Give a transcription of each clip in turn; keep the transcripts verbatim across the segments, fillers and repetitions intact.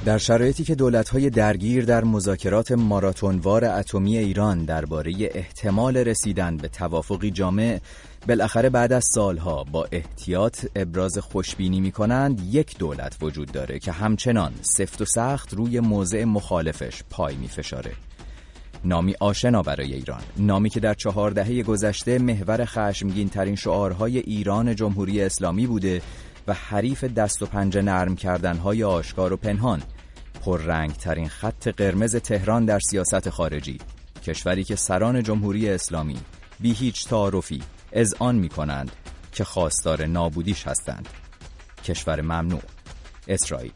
در شرایطی که دولت‌های درگیر در مذاکرات ماراتونوار اتمی ایران درباره احتمال رسیدن به توافقی جامع بالاخره بعد از سالها با احتیاط ابراز خوشبینی می‌کنند، یک دولت وجود داره که همچنان سفت و سخت روی موضع مخالفش پای می‌فشاره. نامی آشنا برای ایران، نامی که در چهار دهه گذشته محور خشمگین ترین شعارهای ایران جمهوری اسلامی بوده و حریف دست و پنجه نرم کردنهای آشکار و پنهان، پررنگ ترین خط قرمز تهران در سیاست خارجی، کشوری که سران جمهوری اسلامی بی هیچ تعارفی اذعان می کنند که خواستار نابودیش هستند. کشور ممنوع، اسرائیل.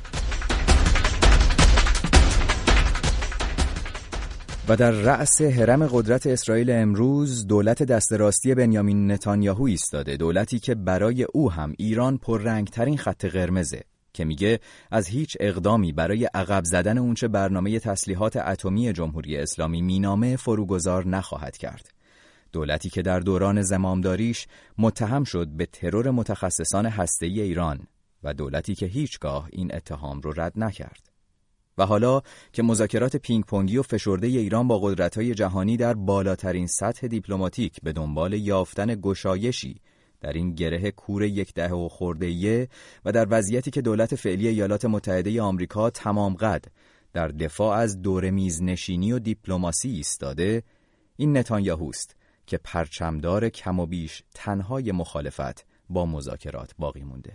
و در رأس هرم قدرت اسرائیل امروز دولت دست راستی بنیامین نتانیاهو ایستاده، دولتی که برای او هم ایران پررنگترین خط قرمزه، که میگه از هیچ اقدامی برای عقب زدن اونچه برنامه تسلیحات اتمی جمهوری اسلامی مینامه فروگذار نخواهد کرد. دولتی که در دوران زمامداریش متهم شد به ترور متخصصان هسته‌ای ایران و دولتی که هیچگاه این اتهام رو رد نکرد. و حالا که مذاکرات پینگ پونگی و فشرده ایران با قدرت‌های جهانی در بالاترین سطح دیپلماتیک به دنبال یافتن گشایشی در این گره کور یک دهه و خورده‌ایه و در وضعیتی که دولت فعلی ایالات متحده آمریکا تمام قد در دفاع از دور میز نشینی و دیپلماسی ایستاده، این نتانیاهوست که پرچمدار کم و بیش تنهای مخالفت با مذاکرات باقی مونده.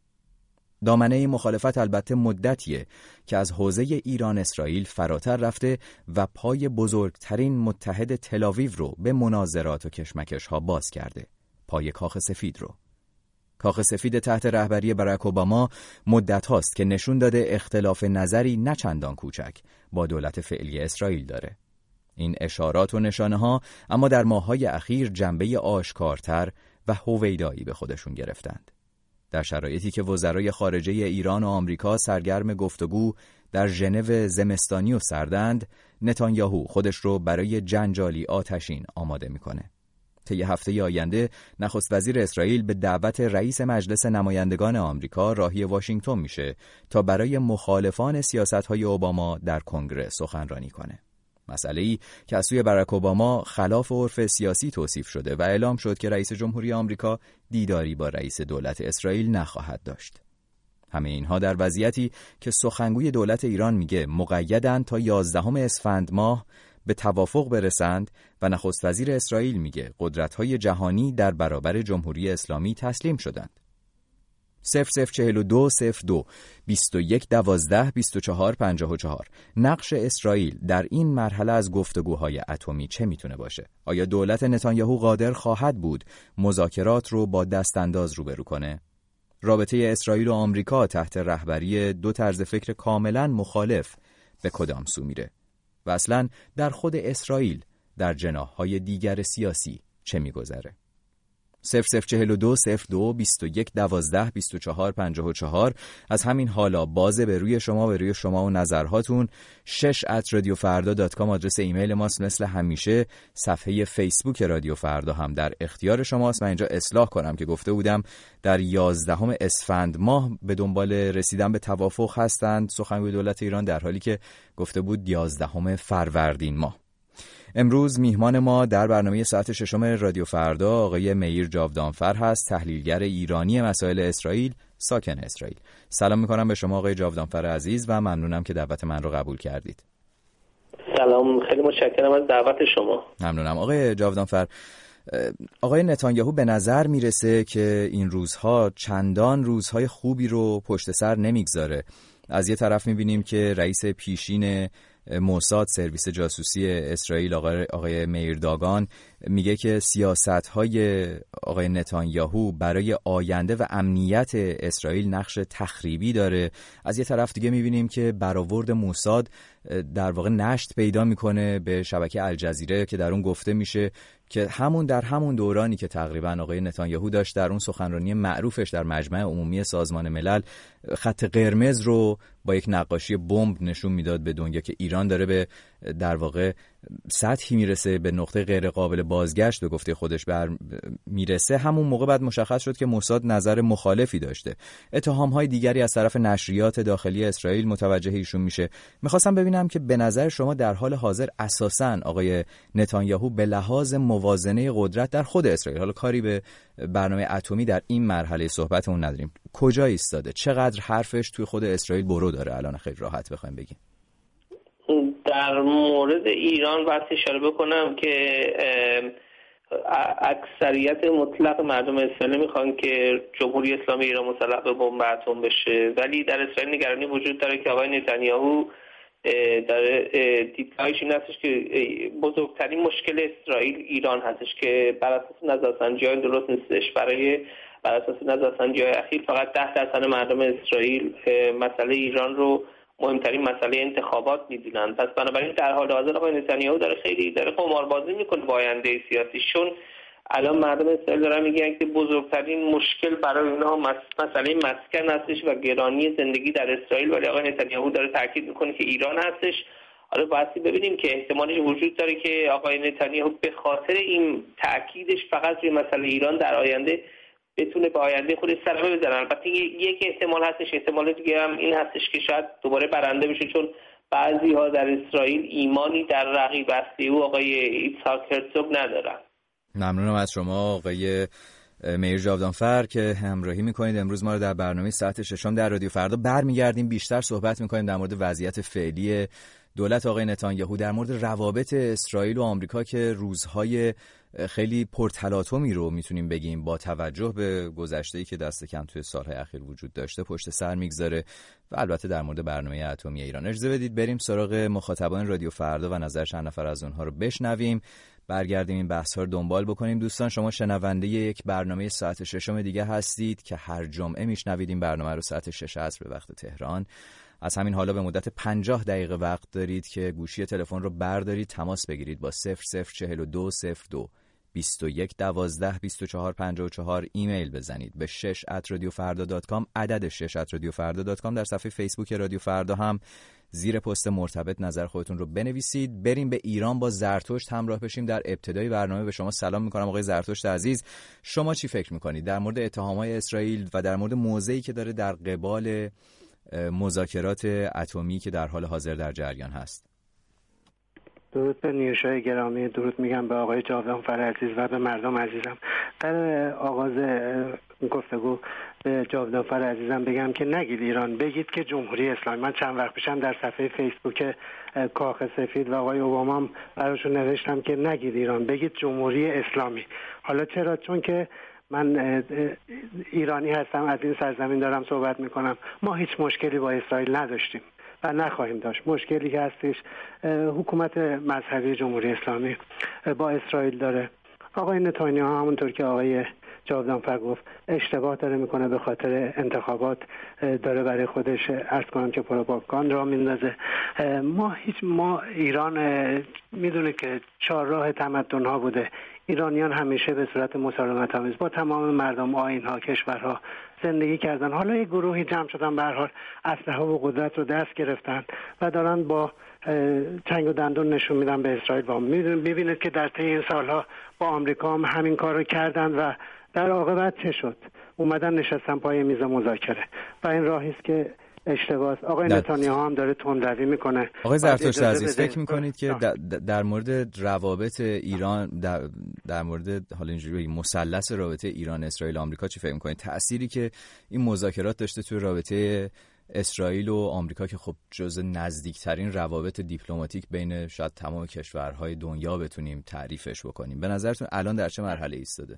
دامنه مخالفت البته مدتیه که از حوزه ایران اسرائیل فراتر رفته و پای بزرگترین متحد تل‌آویو رو به مناظرات و کشمکش ها باز کرده، پای کاخ سفید رو. کاخ سفید تحت رهبری باراک اوباما مدت هاست که نشون داده اختلاف نظری نه چندان کوچک با دولت فعلی اسرائیل داره. این اشارات و نشانه ها اما در ماه‌های اخیر جنبه آشکارتر و هویدایی به خودشون گرفتند. در شرایطی که وزرای خارجه ایران و آمریکا سرگرم گفتگو در ژنو زمستانی و سردند، نتانیاهو خودش رو برای جنجالی آتشین آماده میکنه. طی هفته آینده نخست وزیر اسرائیل به دعوت رئیس مجلس نمایندگان آمریکا راهی واشنگتن میشه تا برای مخالفان سیاست‌های اوباما در کنگره سخنرانی کنه. مسئله‌ای که از سوی باراک اوباما خلاف عرف سیاسی توصیف شده و اعلام شد که رئیس جمهوری آمریکا دیداری با رئیس دولت اسرائیل نخواهد داشت. همه اینها در وضعیتی که سخنگوی دولت ایران میگه مقیدن تا یازدهم اسفند ماه به توافق برسند و نخست وزیر اسرائیل میگه قدرت‌های جهانی در برابر جمهوری اسلامی تسلیم شدند. صفر صفر چهل و دو صفر دو بیست و یک دوازده بیست و چهار پنجاه و چهار. نقش اسرائیل در این مرحله از گفتگوهای اتمی چه میتونه باشه؟ آیا دولت نتانیاهو قادر خواهد بود مذاکرات رو با دست انداز روبرو کنه؟ رابطه اسرائیل و آمریکا تحت رهبری دو طرز فکر کاملا مخالف به کدام سو میره؟ و اصلا در خود اسرائیل در جناح‌های دیگر سیاسی چه میگذره؟ صفر صفر چهل و دو صفر دو بیست و یک دوازده بیست و چهار پنجاه و چهار. از همین حالا بازه به روی شما به روی شما و نظرهاتون. شش ات رادیو فردا دات کام آدرس ایمیل ماست. مثل همیشه صفحه فیسبوک رادیو فردا هم در اختیار شماست. من اینجا اصلاح کنم که گفته بودم در یازدهم اسفند ماه به دنبال رسیدن به توافق هستند سخنگوی دولت ایران، در حالی که گفته بود یازدهم فروردین ماه. امروز میهمان ما در برنامه ساعت ششم رادیو فردا آقای مییر جاودانفر هست، تحلیلگر ایرانی مسائل اسرائیل، ساکن اسرائیل. سلام میکنم به شما آقای جاودانفر عزیز و ممنونم که دعوت من رو قبول کردید. سلام، خیلی متشکرم از دعوت شما. ممنونم آقای جاودانفر. آقای نتانیاهو به نظر میرسه که این روزها چندان روزهای خوبی رو پشت سر نمیگذاره. از یه طرف میبینیم که رئیس پیشین موساد، سرویس جاسوسی اسرائیل، آقای, آقای مییر داگان میگه که سیاست‌های آقای نتانیاهو برای آینده و امنیت اسرائیل نقش تخریبی داره. از یه طرف دیگه میبینیم که برآورد موساد در واقع نشت پیدا میکنه به شبکه الجزیره که در اون گفته میشه که همون در همون دورانی که تقریبا آقای نتانیاهو داشت در اون سخنرانی معروفش در مجمع عمومی سازمان ملل خط قرمز رو با یک نقاشی بمب نشون میداد به دنیا که ایران داره به در واقع سطحی میرسه، به نقطه غیر قابل بازگشت به گفته خودش بر میرسه، همون موقع بعد مشخص شد که موساد نظر مخالفی داشته. اتهام‌های دیگری از طرف نشریات داخلی اسرائیل متوجه ایشون میشه. میخواستم ببینم که به نظر شما در حال حاضر اساساً آقای نتانیاهو به لحاظ موازنه قدرت در خود اسرائیل، حالا کاری به برنامه اتمی در این مرحله صحبتمون نداریم، کجا ایستاده؟ چقدر حرفش توی خود اسرائیل برو داره؟ الان خیلی راحت بخوایم بگیم. در مورد ایران باید اشاره بکنم که اکثریت مطلق مردم اسرائیل میخوان که جمهوری اسلامی ایران مسلح به بمب اتم بشه، ولی در اسرائیل نگرانی وجود داره که آقای نتانیاهو در دیدگاهش این هستش که بزرگترین مشکل اسرائیل ایران هستش که بر اساس نظرسنجی‌های درست نیستش. برای بر اساس نظرسنجی‌های اخیر فقط ده درصد مردم اسرائیل مسئله ایران رو مهمترین مسئله انتخابات میدونن. پس بنابراین در حال حاضر آقای نتانیاهو داره خیلی داره قماربازی میکنه با آینده سیاسی، چون الان مردم اسرائیل دارن میگن که بزرگترین مشکل برای اونها مسئله مسکن هستش و گرانی زندگی در اسرائیل، ولی آقای نتانیاهو داره تاکید میکنه که ایران هستش. حالا باید ببینیم که احتمالش وجود داره که آقای نتانیاهو به خاطر این تاکیدش فقط روی مسئله ایران در آینده بتونه به آینده خودش صدمه بزنه. البته یک احتمال هستش، احتمال دیگه هم این هستش که شاید دوباره برنده بشه، چون بعضی ها در اسرائیل ایمانی در رقیب اصلی او آقای ایتساک هرزوگ ندارن. ممنونم از شما آقای میر جاودانفر که همراهی میکنید امروز ما رو در برنامه ساعت ششم در رادیو فردا. برمیگردیم بیشتر صحبت میکنیم در مورد وضعیت فعلی دولت آقای نتانیاهو، در مورد روابط اسرائیل و آمریکا که روزهای خیلی پرتلاطمی رو میتونیم بگیم با توجه به گذشته‌ای که دست کم توی سالهای اخیر وجود داشته پشت سر میگذاره، و البته در مورد برنامه اتمی ایران. اجازه بدید بریم سراغ مخاطبان رادیو فردا و نظر چند نفر از اونها رو بشنویم، برگردیم این بحث‌ها رو دنبال بکنیم. دوستان شما شنونده یک برنامه ساعت ششم دیگه هستید که هر جمعه میشنوید این برنامه رو ساعت شش عصر به وقت تهران. از همین حالا به مدت پنجاه دقیقه وقت دارید که گوشی تلفن رو بردارید، تماس بگیرید با صفر صفر چهل و دو صفر دو بیست و یک دوازده بیست و چهار پنجاه و چهار، ایمیل بزنید به شش ات رادیو فردا دات کام، عدد شش ات رادیو فردا دات کام. در صفحه فیسبوک رادیو فردا هم زیر پست مرتبط نظر خودتون رو بنویسید. بریم به ایران با زرتشت همراه بشیم. در ابتدای برنامه به شما سلام میکنم آقای زرتشت عزیز. شما چی فکر میکنید در مورد اتهامهای اسرائیل و در مورد موضعی که داره در قبال مذاکرات اتمی که در حال حاضر در جریان هست؟ درود به نیوشای گرامی، درود میگم به آقای جاودانفر عزیز و به مردم عزیزم. در آغاز گفتگو به جاودانفر عزیزم بگم که نگید ایران، بگید که جمهوری اسلامی. من چند وقت پیشم در صفحه فیسبوک کاخ سفید و آقای اوباما هم براشون نوشتم که نگید ایران، بگید جمهوری اسلامی. حالا چرا؟ چون که من ایرانی هستم، از این سرزمین دارم صحبت میکنم. ما هیچ مشکلی با اسرائیل نداشتیم و نخواهیم داشت. مشکلی که هستش حکومت مذهبی جمهوری اسلامی با اسرائیل داره. آقای نتانیاهو همونطور که آقای جاودانفر گفت اشتباه داره میکنه، به خاطر انتخابات داره برای خودش عرض کنم که پروپاگاند را میندازه. ما هیچ ما ایران میدونه که چهارراه تمدن ها بوده. ایرانیان همیشه به صورت مسالمت آمیز با تمام مردم آیین ها کشورها زندگی کردن. حالا یک گروهی جمع شدن به هر حال اسلحه و قدرت رو دست گرفتن و دارن با چنگ و دندون نشون میدن به اسرائیل. و میبینید که در طی این سالها با آمریکا هم همین کار رو کردن و در عاقبت چه شد؟ اومدن نشستن پای میز مذاکره و این راهی است که اشتباه است. آقای نتانیاهو هم داره تندروی میکنه. آقای زرتشت عزیز فکر میکنید که در, در مورد روابط ایران در, در مورد حالا اینجوری مثلث رابطه ایران اسرائیل آمریکا چی فکر میکنید؟ تأثیری که این مذاکرات داشته توی رابطه اسرائیل و آمریکا که خب جزء نزدیکترین روابط دیپلماتیک بین شاید تمام کشورهای دنیا بتونیم تعریفش بکنیم، به نظرتون الان در چه مرحله ایستاده؟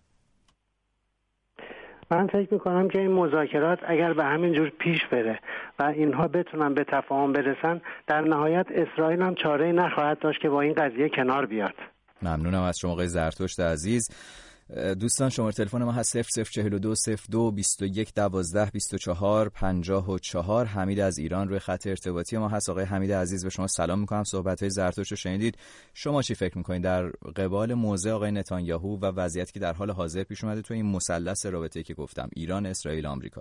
من فکر میکنم که این مذاکرات اگر به همین جور پیش بره و اینها بتونن به تفاهم برسن، در نهایت اسرائیل هم چاره‌ای نخواهد داشت که با این قضیه کنار بیاد. ممنونم از شما آقای زرتشت عزیز. دوستان شماره تلفن ما هست صفر صفر چهل و دو صفر دو بیست و یک دوازده بیست و چهار پنجاه و چهار. حمید از ایران روی خط ارتباطی ما هست. آقای حمید عزیز به شما سلام میکنم. صحبت‌های زرتشت رو شنیدید. شما چی فکر میکنید در قبال موضع آقای نتانیاهو و وضعیتی که در حال حاضر پیش اومده تو این مثلث رابطه‌ای که گفتم ایران، اسرائیل، آمریکا؟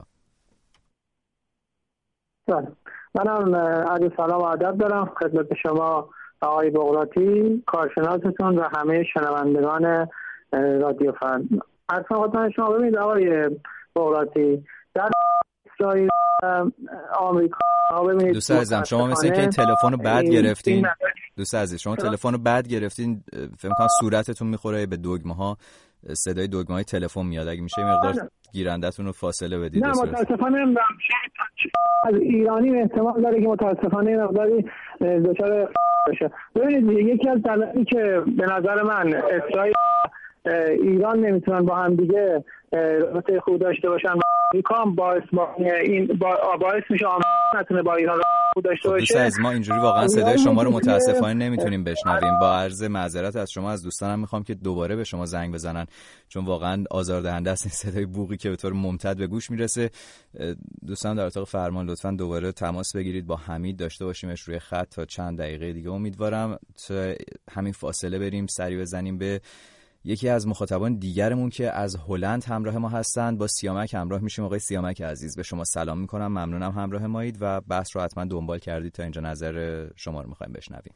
منم عرض سلام و ادب دارم خدمت شما آقای بغراتی، کارشناستون و همه شنوندگان رادیو فردا. از خدمت شما ببینید آقای بغراتی، در اسرائیل آمریکا ببینید دوست عزیزم شما مثل اینکه این تلفن رو بعد گرفتین. دوست عزیز شما تلفن رو بعد گرفتین، فکر کنم صورتتون میخوره به دگمه ها، صدای دگمه های تلفن میاد. اگه میشه مقدار گیرندتون رو فاصله بدید. نه متاسفانه از ایرانی احتمال داره که متاسفانه مقداری دچار بشه. ببینید یکی از دلایلی که به نظر من اسرائیل ایران نمیتونن با هم دیگه رابطه خوب داشته باشن، آمریکا هم باعث با این با باعث میشه آمریکا نتونه با ایران خوب داشته باشه. دوست از ما اینجوری واقعا صدای شما رو متاسفانه نمیتونیم بشنویم. با عرض معذرت از شما، از دوستانم میخوام که دوباره به شما زنگ بزنن، چون واقعا آزاردهنده است این صدای بوقی که به طور ممتد به گوش میرسه. دوستان در اتاق فرمان لطفاً دوباره تماس بگیرید با حمید، داشته باشیمش روی خط تا چند دقیقه دیگه. امیدوارم تا همین فاصله بریم سری بزنیم به یکی از مخاطبان دیگرمون که از هلند همراه ما هستند. با سیامک همراه میشیم. آقای سیامک عزیز، به شما سلام میکنم، ممنونم همراه مایید و بحث رو حتما دنبال کردید. تا اینجا نظر شما رو میخوایم بشنویم.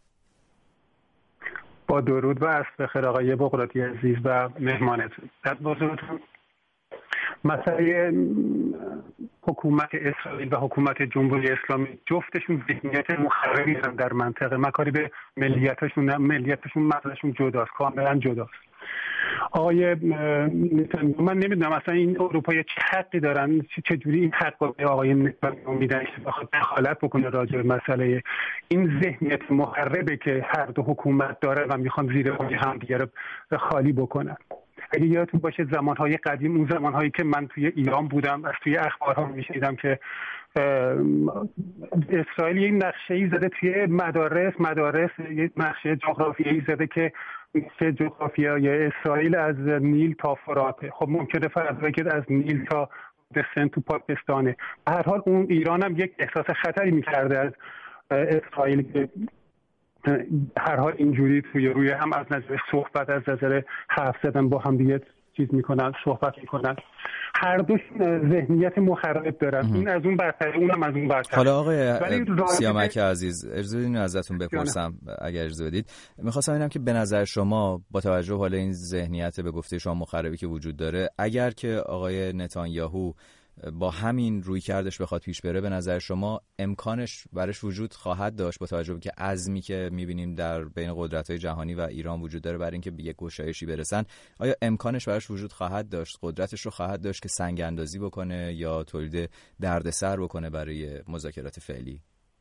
با درود و عصر بخیر آقای بغراتی عزیز و مهمانتون. در بزرگتون مسئله حکومت اسرائیل و حکومت جمهوری اسلامی جفتشون ذهنیت مخربی دارن در منطقه، مکارب ملیتشون ملیتشون مثلشون جداست، کاملا جداست. آقای من نمیدونم اصلا این اروپایی چه حقی دارن، چه جوری این حق رو به آقای نتانیاهو میدن که بخواد دخالت بکنه راجع به مسئله این ذهنیت مخربه که هر دو حکومت داره و میخوان زیر پای همدیگه رو خالی بکنن. اگه یادتون باشه زمانهای قدیم، اون زمانهایی که من توی ایران بودم، از توی اخبارها میشنیدم که اسرائیل یک نقشه‌ای زده توی مدارس مدارس یک نقشه جغرافیایی زده که نقشه جغرافیایی اسرائیل از نیل تا فراته. خب ممکنه فرض بگید از نیل تا دسن تو پاکستانه. به هر حال اون ایران هم یک احساس خطری می‌کرده از اسرائیل که هر حال اینجوری توی روی هم از نظر صحبت، از نظر حرف زدن با هم دیگه چیز میکنن، صحبت میکنن. هر دوش ذهنیت مخرب دارن. این از اون برتر، اونم از اون برتر. حالا آقای سیامک عزیز، اجازه بدید ازتون بپرسم اگر اجازه بدید. می‌خواستم ببینم که به نظر شما با توجه به حال این ذهنیت به گفته شما مخربی که وجود داره، اگر که آقای نتانیاهو با همین روی کردش بخواد پیش بره، به نظر شما امکانش برش وجود خواهد داشت با توجه به که عزمی که می‌بینیم در بین قدرت‌های جهانی و ایران وجود داره برای اینکه به یک گشایشی برسن؟ آیا امکانش برش وجود خواهد داشت، قدرتش رو خواهد داشت که سنگ اندازی بکنه یا تولید دردسر بکنه برای مذاکرات فعلی؟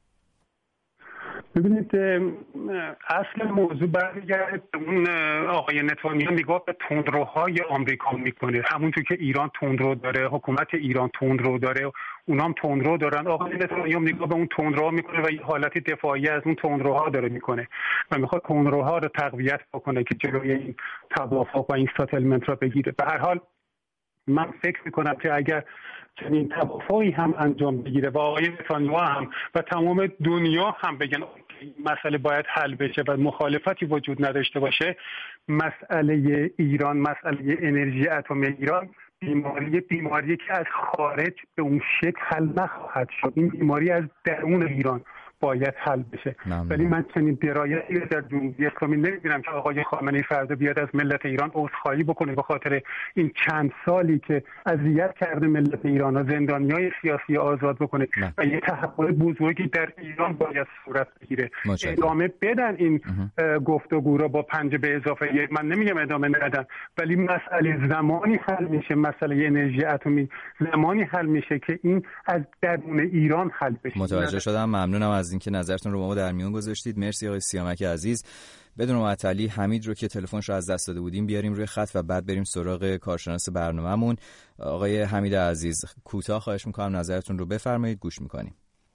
ببینید اصل موضوع برمیگرده به اون آقای نتانیاهو نگاه به تندروهای آمریکا میکنه. همونطور که ایران تندرو داره، حکومت ایران تندرو داره، اونام تندرو دارن. آقای نتانیاهو نگاه به اون تندروها میکنه و یه حالت دفاعی از اون تندروها داره میکنه و میخواد تندروها رو تقویت بکنه که جلوی این توافق و این ساتلمنت رو بگیره. به هر حال من فکر میکنم که اگر چنین توافقی هم انجام بگیره و آقای نتانیاهو هم و تمام دنیا هم بگن مسئله باید حل بشه و مخالفتی وجود نداشته باشه، مسئله ایران، مسئله انرژی اتمی ایران بیماری بیماری که از خارج به اون شکل حل نخواهد شد. این بیماری از درون ایران باید حل بشه. ولی من چنین درایتی در جمهوری اسلامی نمی‌بینم که آقای خامنه‌ای فردا بیاد از ملت ایران عذرخواهی بکنه به خاطر این چند سالی که اذیت کرده ملت ایران و زندانیای سیاسی آزاد بکنه نه. و یه تحول بزرگی در ایران باید صورت بگیره. ادامه بدن این گفتگو رو با پنج به اضافه یک. من نمیگم ادامه ندن، ولی مسئله زمانی حل میشه، مسئله انرژی اتمی زمانی حل میشه که این از درون ایران حل بشه. متوجه شدم. ممنونم از اینکه نظرتون رو با ما در میون گذاشتید. مرسی آقای سیامک عزیز. بدون معطلی حمید رو که تلفنش رو از دست داده بودیم بیاریم روی خط و بعد بریم سراغ کارشناس برنامه‌مون. آقای حمید عزیز، کوتاه خواهش می‌کنم نظرتون رو بفرمایید، گوش می‌کنیم.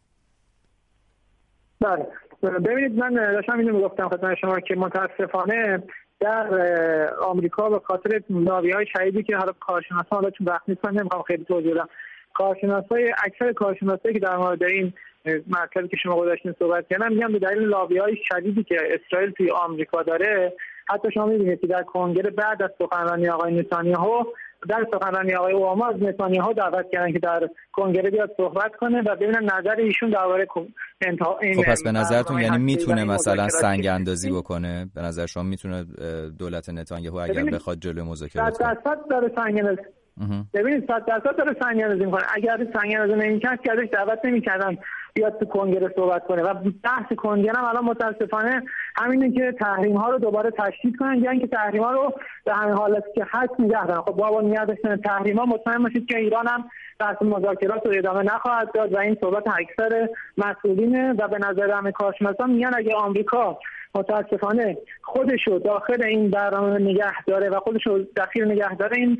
بله، ببینید من داشتم اینو میگفتم خدمت شما که متاسفانه در آمریکا به خاطر ناوی‌های شدیدی که حالا کارشناسان حالا چون وقت نیست نمی‌خوام خیلی توضیح بدم، کارشناسای اکثر کارشناسایی که در مورد این مرکزی که شما گذاشتین صحبت کردن میگن به دلیل لابی‌های شدیدی که اسرائیل توی آمریکا داره، حتی شما می‌بینید که در کنگره بعد از سخنرانی آقای نتانیاهو در سخنرانی آقای اوباما از نتانیاهو دعوت کردن که در کنگره بیاد صحبت کنه و ببینن نظر ایشون درباره انتها این. خب پس به نظرتون یعنی میتونه مثلا سنگ اندازی بکنه؟ به نظر شما میتونه دولت نتانیاهو اگر بخواد جلوی مذاکرات صد درصد داره سنگ اندازی. ببینید صد درصد داره سنگ اندازی میکنه. اگر سنگ اندازی نمیکرد که ازش دعوت نمیکردن بیاد تو کنگره صحبت کنه. و بحث کنگره هم الان متاسفانه همینه که تحریم ها رو دوباره تشدید کنن، یعنی که تحریم ها رو به همین حالتی که هست نگه دارن. خب بابا نگه داشتن تحریم ها مطمئن باشید که ایران هم بحث مذاکرات رو ادامه نخواهد داد و این صحبت اکثر مسئولینه و به نظر همه کارشناسان میگن اگه آمریکا متاسفانه خودشو داخل این برنامه نگه داره و خودشو دخیل نگه داره، این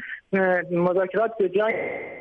مذاکرات به جای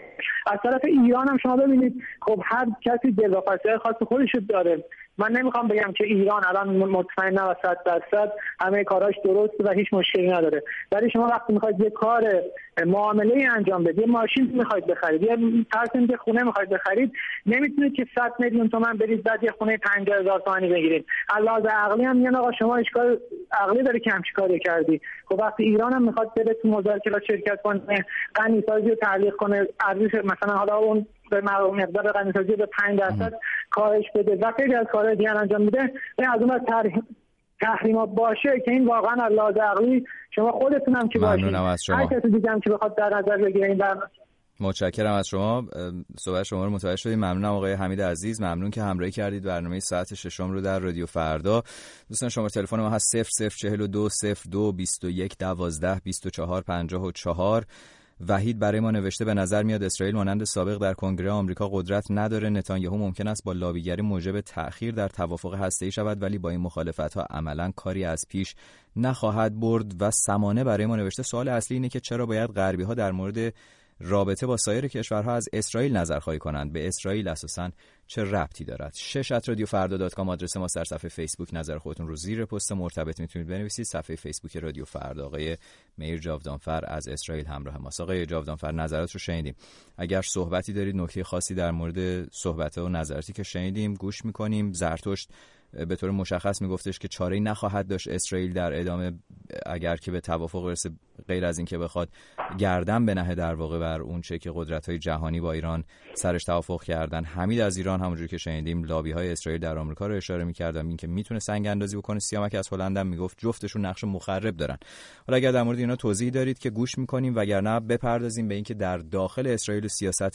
از طرف ایران هم شما ببینید خب هر کسی دلواپسی خاص خودشو داره. من نمیخوام بگم که ایران الان مطمئنا و صد درصد همه کاراش درسته و هیچ مشکلی نداره، ولی شما وقتی میخواید یه کار معامله انجام بدید، یه ماشین میخواید بخرید، یه پرسنت خونه میخواید بخرید، نمیتونید که صد میلیون تومان برید بعد یه خونه پنجاه هزار تومانی بگیرید. علاوه عقلی هم میگن آقا شما اشکال عقلی داره که همچین کاری کردی. خب وقتی ایران هم میخواد بره تو مذاکرات شرکت کنه، غنیسازی رو تعلیق کنه، ارزش مثلا حالا اون به مقدار غنیسازی به پنج درصد کاهش بده و خیلی از کارهای دیگر انجام میده، این از اون تحریم تحریمات باشه که این واقعا از لحاظ عقلی شما خودتون هم که باشید، هر کسی دیگه هم که بخواد در نظر بگیره این برنامه. متشکرم از شما. صحبت شما رو متوجه شدیم. ممنونم آقای حمید عزیز، ممنون که همراهی کردید. برنامه ساعت ششم رو در رادیو فردا. دوستان شماره تلفن ما هست صفر صفر چهل و دو صفر دو بیست و یک دوازده بیست و چهار پنجاه و چهار. وحید برای ما نوشته به نظر میاد اسرائیل مانند سابق در کنگره آمریکا قدرت نداره. نتانیاهو ممکن است با لابیگری موجب تأخیر در توافق هسته‌ای شود، ولی با این مخالفت‌ها عملاً کاری از پیش نخواهد برد. و سمانه برای ما نوشته سوال اصلی اینه که چرا باید غربی‌ها در مورد رابطه با سایر کشورها از اسرائیل نظرخواهی کنند؟ به اسرائیل اساساً چه ربطی دارد؟ شش ات رادیو فردا دات کام آدرس ما. در صفحه فیسبوک نظر خودتون رو زیر پست مرتبط میتونید بنویسید. صفحه فیسبوک رادیو فردا. آقای میر جاودانفر از اسرائیل همراه ماست. آقای جاودانفر نظرات رو شنیدیم. اگر صحبتی دارید، نکته خاصی در مورد صحبت‌ها و نظراتی که شنیدیم گوش می‌کنیم. زرتشت به طور مشخص میگفتش که چاره‌ای نخواهد داشت اسرائیل در ادامه اگر که به توافق برسه، غیر از این که بخواد گردن بنهه در واقع بر اون چه که قدرت‌های جهانی با ایران سرش توافق کردن. حمید از ایران همونجوری که شنیدیم لابی‌های اسرائیل در آمریکا رو اشاره می‌کردم، این که میتونه سنگ اندازی بکنه. سیامک از هلند هم میگفت جفتشون نقش مخرب دارن. حالا اگر در مورد اینا توضیح دارید که گوش می‌کنیم، وگرنه بپردازیم به اینکه در داخل اسرائیل سیاست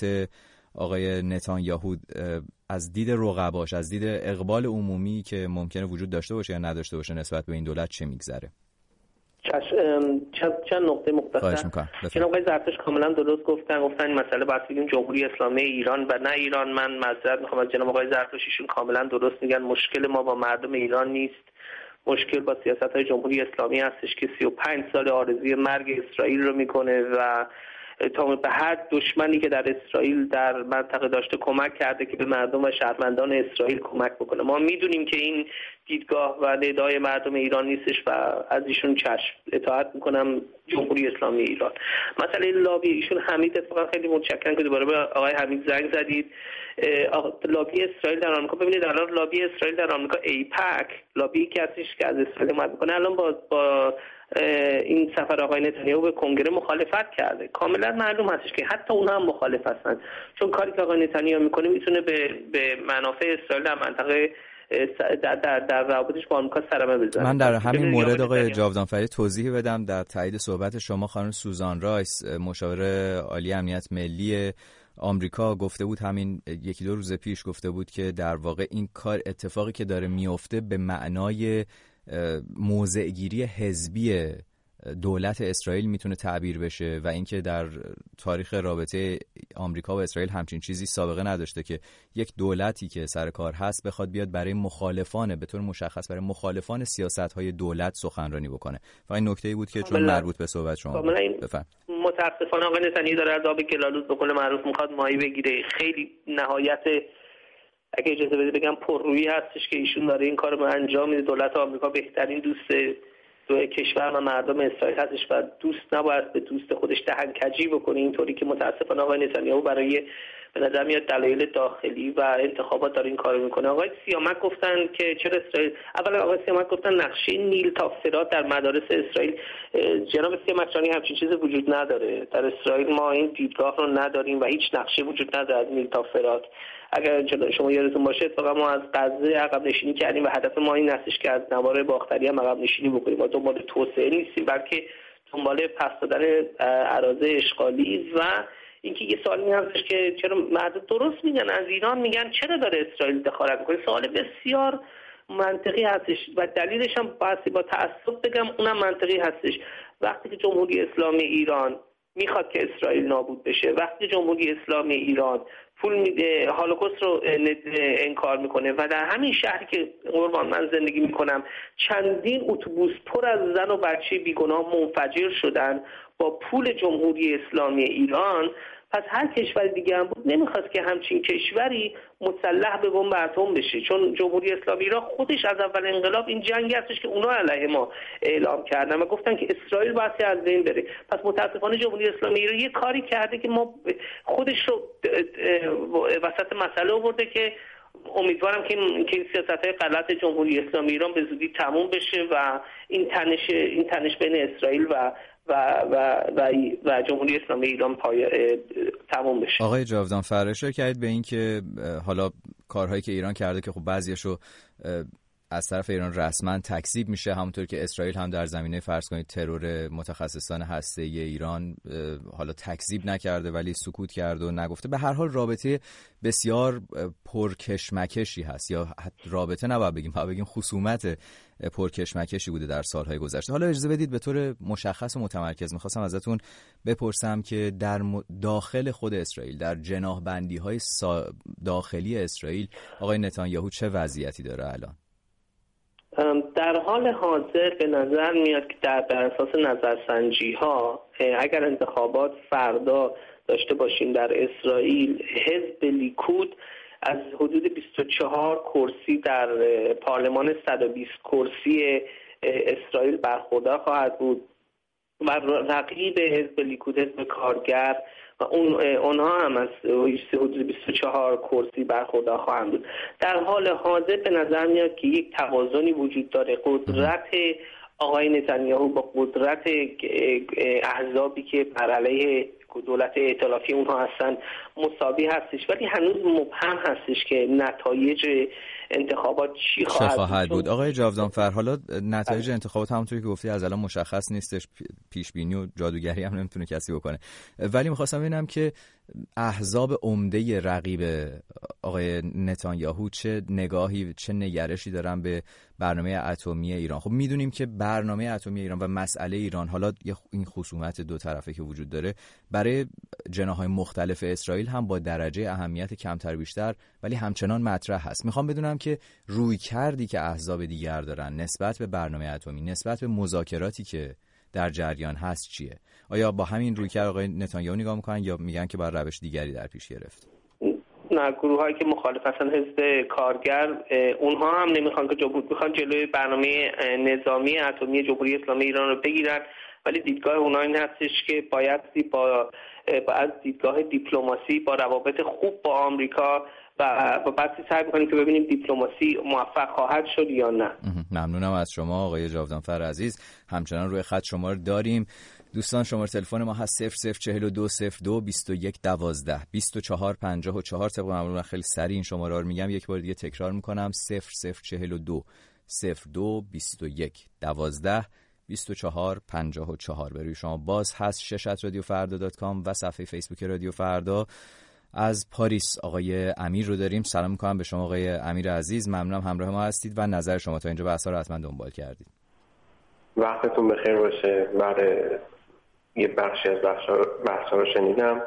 آقای نتانیاهو از دید رقباش، از دید اقبال عمومی که ممکنه وجود داشته باشه یا نداشته باشه نسبت به این دولت چه میگذره؟ چند چند نقطه مختصر. جناب آقای زرتشت کاملا درست گفتن گفتن این مسئله باید بگیم جمهوری اسلامی ایران و نه ایران. من معذرت میخوام از جناب آقای زرتشت، ایشون کاملا درست میگن. مشکل ما با مردم ایران نیست، مشکل با سیاست‌های جمهوری اسلامی هستش که سی و پنج سال آرزوی مرگ اسرائیل رو میکنه و تا به هر دشمنی که در اسرائیل در منطقه داشته کمک کرده که به مردم و شهروندان اسرائیل کمک بکنه. ما میدونیم که این دیدگاه و ندای مردم ایران نیستش و از ایشون چشم اطاعت میکنم جمهوری اسلامی ایران. مسئله لابی ایشون حمید، اتفاقا خیلی متشکرم که دوباره به آقای حمید زنگ زدید. لابی اسرائیل در آمریکا، ببینید الان لابی اسرائیل در آمریکا ایپک لابی که هستش که از اسرائیل حمایت میکنه الان با با این سفر آقای نتانیاهو به کنگره مخالفت کرده. کاملا معلوم هستش که حتی اونها هم مخالف هستن، چون کاری که آقای نتانیاهو میکنه میتونه به به منافع اسرائیل در منطقه در در, در روابطش با آمریکا سرمه بزنه. من در همین مورد آقای جاودانفری توضیح بدم در تایید صحبت شما. خانم سوزان رایس مشاور عالی امنیت ملی آمریکا گفته بود، همین یکی دو روز پیش گفته بود که در واقع این کار اتفاقی که داره میفته به معنای موضع‌گیری حزبی دولت اسرائیل میتونه تعبیر بشه و اینکه در تاریخ رابطه آمریکا و اسرائیل همچین چیزی سابقه نداشته که یک دولتی که سر کار هست بخواد بیاد برای مخالفان، به طور مشخص برای مخالفان سیاست‌های دولت سخنرانی بکنه. و این نکته‌ای بود که چون مربوط به صحبت شما بفرمایید. متاسفانه آقای نتانیاهو داره از آب گلالود به قول معروف میخواد ماهی بگیره. خیلی نهایت اگه اجازه بدید بگم پررویی هستش که ایشون داره این کارو انجام میده. دولت آمریکا بهترین دوست دو کشور و مردم اسرائیل هستش و دوست نباید به دوست خودش دهنکجی بکنه، اینطوری که متاسفانه آقای نتانیاهو برای به نظر میاد دلایل داخلی و انتخابات داره این کارو میکنه. آقای سیامک گفتن که چرا اسرائیل، اولا آقای سیامک گفتن نقشه نیل تا فرات در مدارس اسرائیل. جناب سیامک جانی همچین چیزی وجود نداره در اسرائیل، ما این دیدگاه رو نداریم و هیچ نقشه وجود نداره از نیل تا فرات. اگر شما یادتون باشه اتفاقا ما از غزه عقب نشینی کردیم و هدف ما این هستش که از نوار باختری هم عقب نشینی بکنیم. ما دنبال توسعه نیستیم بلکه دنبال پس دادن اراضی اشغالی. و اینکه یه سوال این هستش که چرا مردم درست میگن، از ایران میگن چرا داره اسرائیل دخالت میکنه. سوال بسیار منطقی هستش و دلیلش هم باید با تعصب بگم اونم منطقی هستش. وقتی که جمهوری اسلامی ایران میخواد که اسرائیل نابود بشه، وقتی جمهوری اسلامی ایران پول میده هولوکاست رو انکار میکنه و در همین شهری که قربان من زندگی میکنم چندین اتوبوس پر از زن و بچه بیگناه منفجر شدن با پول جمهوری اسلامی ایران، پس هر کشور دیگه هم بود نمیخواست که همچین کشوری مسلح به بمب اتم بشه، چون جمهوری اسلامی ایران خودش از اول انقلاب این جنگی هستش که اونا علیه ما اعلام کردن و گفتن که اسرائیل باید از بین بره. پس متاسفانه جمهوری اسلامی ایران یه کاری کرده که ما خودش رو وسط مسئله آورده که امیدوارم که این سیاست‌های غلط جمهوری اسلامی ایران به زودی تموم بشه و این تنش این تنش بین اسرائیل و و و و, و جمهوری اسلامی ایران پای تموم بشه. آقای جاودان فر اشاره کردید به این که حالا کارهایی که ایران کرده که خب بعضیاشو از طرف ایران رسما تکذیب میشه، همونطور که اسرائیل هم در زمینه فرض کنید ترور متخصصان هسته‌ای ایران حالا تکذیب نکرده ولی سکوت کرده و نگفته. به هر حال رابطه بسیار پرکشمکشی هست، یا رابطه نباید بگیم، باید بگیم خصومت پرکشمکشی بوده در سالهای گذشته. حالا اجازه بدید به طور مشخص و متمرکز میخواستم ازتون بپرسم که در داخل خود اسرائیل، در جناح بندی های داخلی اسرائیل، آقای نتانیاهو چه وضعیتی داره الان؟ در حال حاضر به نظر میاد که در بر اساس نظرسنجی ها اگر انتخابات فردا داشته باشیم در اسرائیل، حزب لیکود از حدود بیست و چهار کرسی در پارلمان صد و بیست کرسی اسرائیل برخوردار خواهد بود و رقیب حزب لیکود حزب کارگر و اون اونها هم از حدود بیست و چهار کرسی برخوردار خواهند بود. در حال حاضر به نظر میاد که یک توازنی وجود داره، قدرت آقای نتانیاهو با قدرت احزابی که بر علیه دولت ائتلافی اونها هستن مساوی هستش، ولی هنوز مبهم هستش که نتایج انتخابات چی خواهد, خواهد بود. آقای جاودان فر، حالا نتایج انتخابات همونطوری که گفتی از الان مشخص نیستش، پیش بینی و جادوگری هم نمیتونه کسی بکنه، ولی میخواستم ببینم که احزاب عمده رقیب آقای نتانیاهو چه نگاهی، چه نگرشی دارن به برنامه اتمی ایران. خب میدونیم که برنامه اتمی ایران و مسئله ایران، حالا این خصومت دو طرفه که وجود داره، برای جناح‌های مختلف اسرائیل هم با درجه اهمیت کمتر بیشتر ولی همچنان مطرح هست. میخوام بدونم که روی کردی که احزاب دیگر دارن نسبت به برنامه اتمی، نسبت به مذاکراتی که در جریان هست چیه؟ آیا با همین رویکرد آقای نتانیاهو نگاه میکنن یا میگن که باید روش دیگری در پیش گرفت؟ نه، گروه هایی که مخالف هستن، حزب کارگر، اونها هم نمیخوان که جمهوری میخوان جلوی برنامه نظامی اتمی جمهوری اسلامی ایران رو بگیرن، ولی دیدگاه اونها این هستش که باید با از دیدگاه دیپلماسی با روابط خوب با آمریکا و بعد سعی می‌کنیم که ببینیم دیپلماسی موفق خواهد شد یا نه. ممنونم از شما آقای جاودان فر عزیز. همچنان روی خط شما رو داریم. دوستان شماره تلفن ما هست صفر صفر چهل و دو صفر دو بیست و یک دوازده بیست و چهار پنجاه و چهار. طبق معمول خیلی سریع این شماره رو میگم، یک بار دیگه تکرار میکنم: صفر صفر چهل و دو صفر دو بیست و یک دوازده بیست و چهار پنجاه و چهار. به روی شما باز هست. ششت رادیو فردا دات کام و صفحه فیسبوک رادیو فردا. از پاریس آقای امیر رو داریم. سلام میکنم به شما آقای امیر عزیز، ممنونم همراه ما هستید و نظر شما تا اینجا بحثا رو حتما دنبال کردید. وقتتون بخیر باشه. بعد یه بخشی از بحثا رو شنیدم،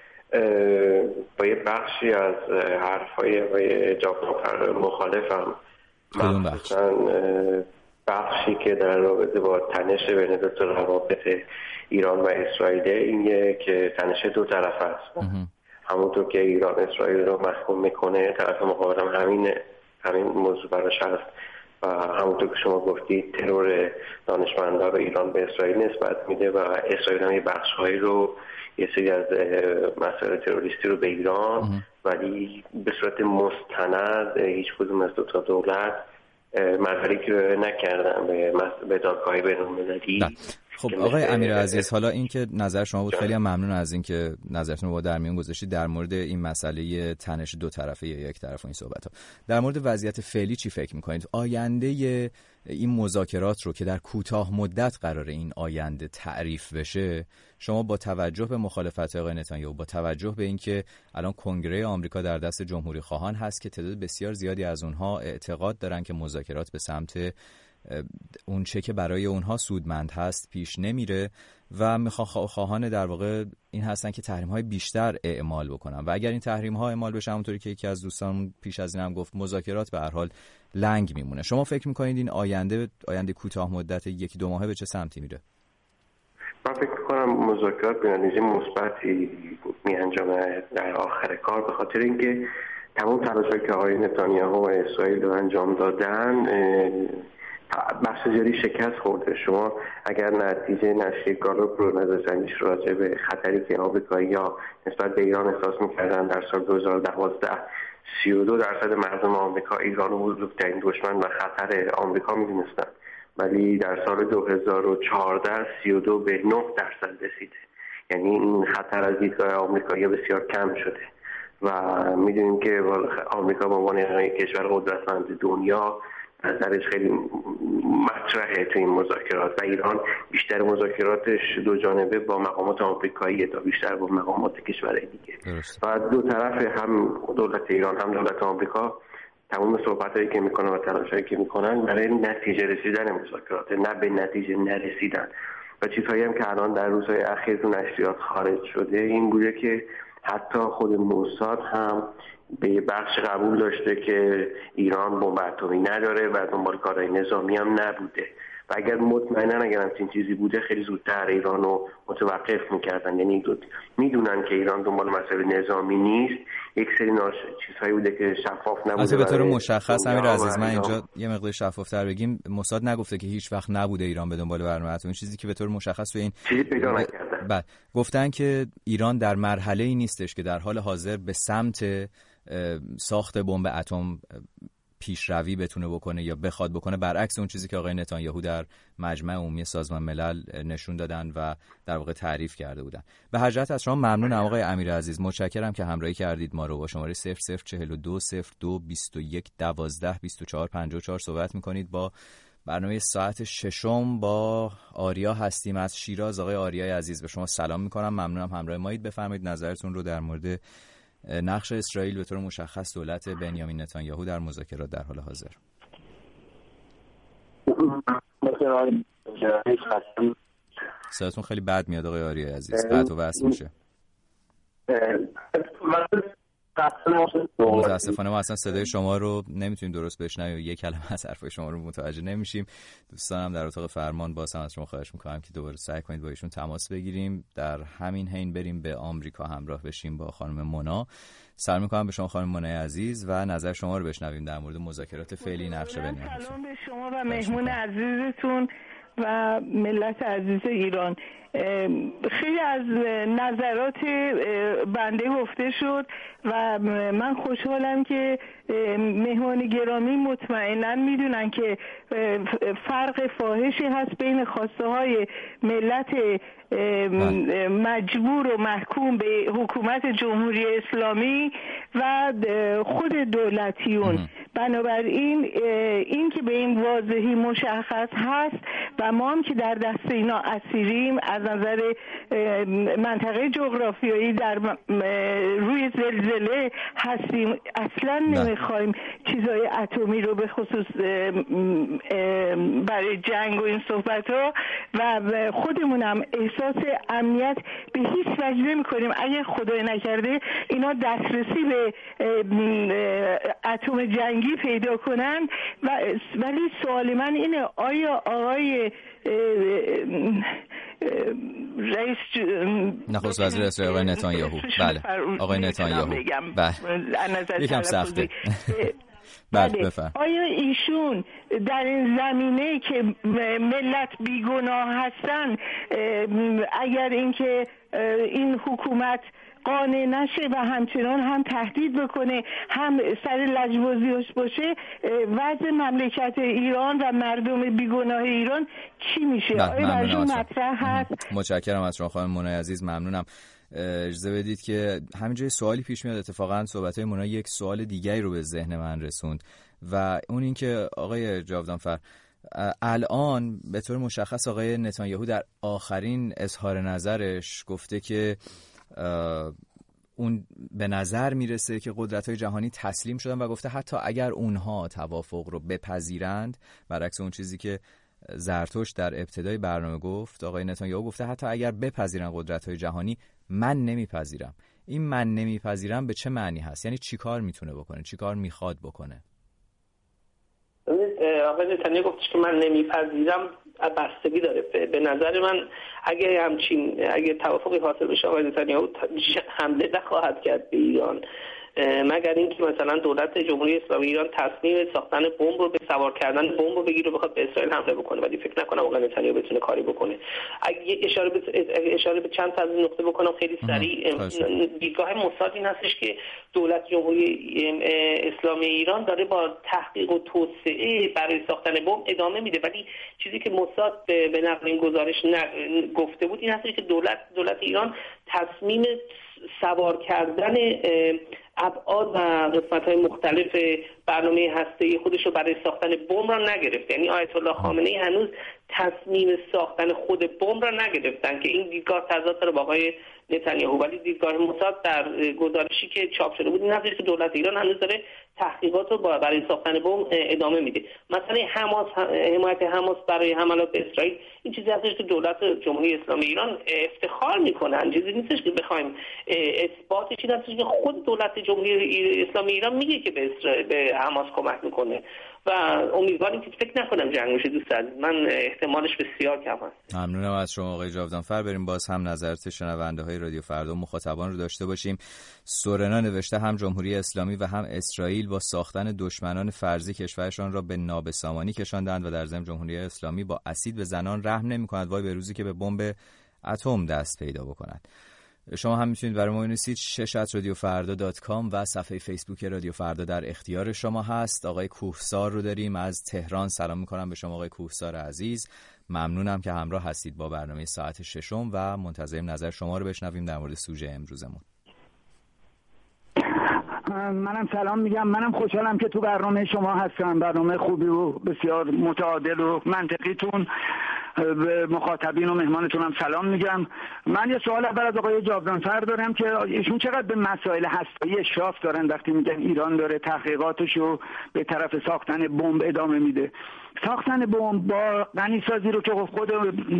با یه بخشی از حرفای آقای جاودان مخالفم، مخصوصا بخشی که در رابطه با تنش بین دو تا روابط ایران و اسرائیل، اینه که تنش دو طرف است. همونطور که ایران اسرائیل رو محکوم میکنه، طرف مقابل همین همین موضوع براش هست. و همونطور که شما گفتید ترور دانشمندان رو ایران به اسرائیل نسبت میده و اسرائیل هم یه بخش‌هایی رو یه سری از مسائل تروریستی رو به ایران، ولی به صورت مستند هیچ کدوم از دو تا دولت مدارکی رو نکردن به به دادگاه بین‌المللی. خب آقای امیر عزیز، حالا این که نظر شما بود، خیلی ممنون از این که نظرتون رو با در میون گذاشتید در مورد این مسئله تنش دو طرفه یا یک طرفه این صحبت‌ها. در مورد وضعیت فعلی چی فکر می‌کنید؟ آینده این مذاکرات رو که در کوتاه مدت قراره این آینده تعریف بشه، شما با توجه به مخالفت آقای نتانیاهو، با توجه به اینکه الان کنگره آمریکا در دست جمهوری خواهان هست که تعداد بسیار زیادی از اونها اعتقاد دارن که مذاکرات به سمت اون چه که برای اونها سودمند هست پیش نمیره و میخوان خواهان در واقع این هستن که تحریم های بیشتر اعمال بکنن و اگر این تحریم ها اعمال بشه، همونطوری که یکی از دوستان پیش از این هم گفت، مذاکرات به هر حال لنگ میمونه. شما فکر میکنید این آینده آینده کوتاه مدت یکی دو ماهه به چه سمتی میره؟ من فکر میکنم مذاکرات به نتیجه مثبتی میانجامه در آخر کار، به خاطر اینکه تمام تلاش‌هایی که آقای نتانیاهو و اسرائیل رو انجام دادن بخش زیادی شکست خورده. شما اگر نتیجه نشریه گالوپ رو نظرسنجیش راجع به خطری که آمریکایی‌ها نسبت به ایران احساس می‌کردن در سال دو هزار و دوازده سی و دو درصد مردم آمریکا ایران رو بزرگترین دشمن و خطر آمریکا می‌دونستن، ولی در سال دو هزار و چهارده سی و دو به نه درصد رسیده. یعنی این خطر از دیدگاه آمریکایی‌ها بسیار کم شده و می‌دونیم که آمریکا به عنوان کشور قدرتمند دنیا نظرش خیلی مطرحه تو این مذاکرات و ایران بیشتر مذاکراتش دو جانبه با مقامات آمریکایی تا بیشتر با مقامات کشورهای دیگه درست. و دو طرف، هم دولت ایران هم دولت آمریکا، تمام صحبتایی که میکنن و تلاشایی که میکنن برای نتیجه رسیدن مذاکرات، نه به نتیجه نرسیدن. و چیزهایی هم که الان در روزهای اخیر تو نشریات خارج شده این بوده که حتی خود موساد هم به یه بخش قبول داشته که ایران بمب اتمی نداره و دنبال کارهای نظامی هم نبوده و اگر مطمئنا اگر همچین چیزی بوده خیلی زودتر ایران رو متوقف میکردن. یعنی میدونن که ایران دنبال مسئله نظامی نیست، یک سری ناش چیزهایی بوده که شفاف نبوده. از به طور مشخص امیر عزیز، من اینجا یه مقدار شفافتر بگیم، موساد نگفته که هیچ وقت نبوده ایران به دنبال برنامه اتمی. چیزی که به طور مشخص تو این چیزی پیدا نکردن. بعد گفتن که ایران در مرحله‌ای نیستش که در حال حاضر به سمت ساخت بمب اتم پیشروی بتونه بکنه یا بخواد بکنه، برعکس اون چیزی که آقای نتانیاهو در مجمع عمومی سازمان ملل نشون دادن و در واقع تعریف کرده بودن. به هر جهت از شما ممنونم آقای امیر عزیز، متشکرم که همراهی کردید ما رو. با شماره صفر صفر چهل و دو صفر دو بیست و یک دوازده بیست و چهار پنجاه و چهار صحبت میکنید. با برنامه ساعت ششم با آریا هستیم از شیراز. آقای آریای عزیز به شما سلام میکنم، ممنونم همراه مایید. بفرمایید نظرتون رو در مورد نقش اسرائیل به طور مشخص دولت بنیامین نتانیاهو در مذاکرات در حال حاضر. صداتون خیلی بد میاد آقای آریای عزیز، قطع و وصل میشه. متاسفانه ما اصلا صدای شما رو نمیتونیم درست بشنویم، یک کلمه از حرفای شما رو متوجه نمیشیم. دوستانم در اتاق فرمان باز هم از شما خواهش میکنم که دوباره سعی کنید با ایشون تماس بگیریم. در همین حین بریم به آمریکا همراه بشیم با خانم مونا. سلام میکنم به شما خانم مونای عزیز و نظر شما رو بشنویم در مورد مذاکرات فعلی نقش بنیامین. سلام به شما و مهمون عزیزتون و ملت عزیز ایران. خیلی از نظرات بنده گفته شد و من خوشحالم که مهمان گرامی مطمئنا میدونن که فرق فاحشی هست بین خواسته های ملت مجبور و محکوم به حکومت جمهوری اسلامی و خود دولتیون. بنابراین این که به این واضحی مشخص هست و ما هم که در دست اینا اسیریم از نظر منطقه جغرافیایی در روی زلزله هستیم، اصلا نمیخوایم چیزای اتمی رو به خصوص برای جنگ و این صحبت ها و خودمون هم احساس امنیت به هیچ وجه نمی کنیم. اگر خدای نکرده اینا دسترسی به اتم جنگی پیدا کنن و ولی سوال من اینه آیا آقای رئیس نخست وزیر اسرائیل آقای نتانیاهو، بله آقای نتانیاهو، بله یکم سخته بله بفرم. آیا ایشون در این زمینه که ملت بیگناه هستن، اگر اینکه این حکومت قانع نشه و همچنان هم تهدید بکنه هم سر لجبازیش باشه، وضع مملکت ایران و مردم بیگناه ایران چی میشه؟ آیا برشون مطرح هست؟ متشکرم از شما خانم منای عزیز، ممنونم. اجازه بدید که همینجای سوالی پیش میاد. اتفاقا صحبت‌های منای یک سوال دیگری رو به ذهن من رسوند و اون این که آقای جاودانفر، الان به طور مشخص آقای نتانیاهو در آخرین اظهار نظرش گفته که اون به نظر میرسه که قدرت‌های جهانی تسلیم شدن و گفته حتی اگر اونها توافق رو بپذیرند، برعکس اون چیزی که زرتشت در ابتدای برنامه گفت، آقای نتانیاهو گفته حتی اگر بپذیرن قدرت‌های جهانی، من نمیپذیرم. این من نمیپذیرم به چه معنی هست؟ یعنی چیکار میتونه بکنه؟ چیکار میخواد بکنه؟ آقای نتانیاهو گفتش که من نمیپذیرم، بستگی داره. به نظر من اگه همچین اگه توافقی حاصل بشه، آقای نتانیاهو حمله نخواهد کرد به ایران، مگر اینکه مثلا دولت جمهوری اسلامی ایران تصمیم ساختن بمب رو به سوار کردن بمب رو بگیره بخواد به اسرائیل حمله بکنه، ولی فکر نکنم آقای نتانیاهو بتونه کاری بکنه. اگه یک اشاره به اشاره به چند تا از نقطه بکنم خیلی سریع، دیدگاه موساد این هستش که دولت جمهوری اسلامی ایران داره با تحقیق و توسعه برای ساختن بمب ادامه میده، ولی چیزی که موساد به نقل این گزارش گفته بود این هستش که دولت دولت ایران تصمیم سوار کردن ابعاد و قسمت‌های مختلف برنامه هسته‌ای خودش رو برای ساختن بمب را نگرفت. یعنی آیت الله خامنه‌ای هنوز تصمیم ساختن خود بمب را نگرفتن که این دیدگاه تضاد داره با آقای نتانیاهو، ولی دیدگاه موساد در گزارشی که چاپ شده بود این هست که دولت ایران هنوز داره تحقیقات رو برای ساختن بمب ادامه میده. مثلا حماس، حمایت حماس برای حملات به اسرائیل این چیزی هستش که دولت جمهوری اسلامی ایران افتخار میکنه، چیزی نیستش که بخوایم اثباتش این هستش که خود دولت جمهوری اسلامی ایران میگه که به اسرائیل به حماس کمک میکنه و امیدواریم که فکر نکنم جنگ بشه. دوست عزیز، من احتمالش بسیار کم هست. ممنونم از شما آقای جاودانفر. بریم باز هم نظرات شنونده های رادیو فردا مخاطبان رو داشته باشیم. سورنا نوشته هم جمهوری اسلامی و هم اسرائیل با ساختن دشمنان فرضی کشورشان را به نابسامانی کشاندند و در ضمن جمهوری اسلامی با اسید به زنان رحم نمی‌کند. وای به روزی که به بمب اتم دست پیدا بکند. شما هم میتونید برای ما بنویسید شش ات رادیو فردا دات کام و صفحه فیسبوک رادیو فردا در اختیار شما هست. آقای کوهسار رو داریم از تهران. سلام میکنم به شما آقای کوهسار عزیز، ممنونم که همراه هستید با برنامه ساعت ششم و منتظریم نظر شما رو بشنویم در مورد سوژه امروزمون. منم سلام میگم. منم خوشحالم که تو برنامه شما هستم. برنامه خوبی و بسیار متعادل و منطقیتون. به مخاطبین و مهمانتون هم سلام میگم. من یه سوال اول از آقای جاودانفر دارم که ایشون چقدر به مسائل هسته‌ای اشراف دارن وقتی میگن ایران داره تحقیقاتشو به طرف ساختن بمب ادامه میده. ساختن بمب با غنیسازی رو که خود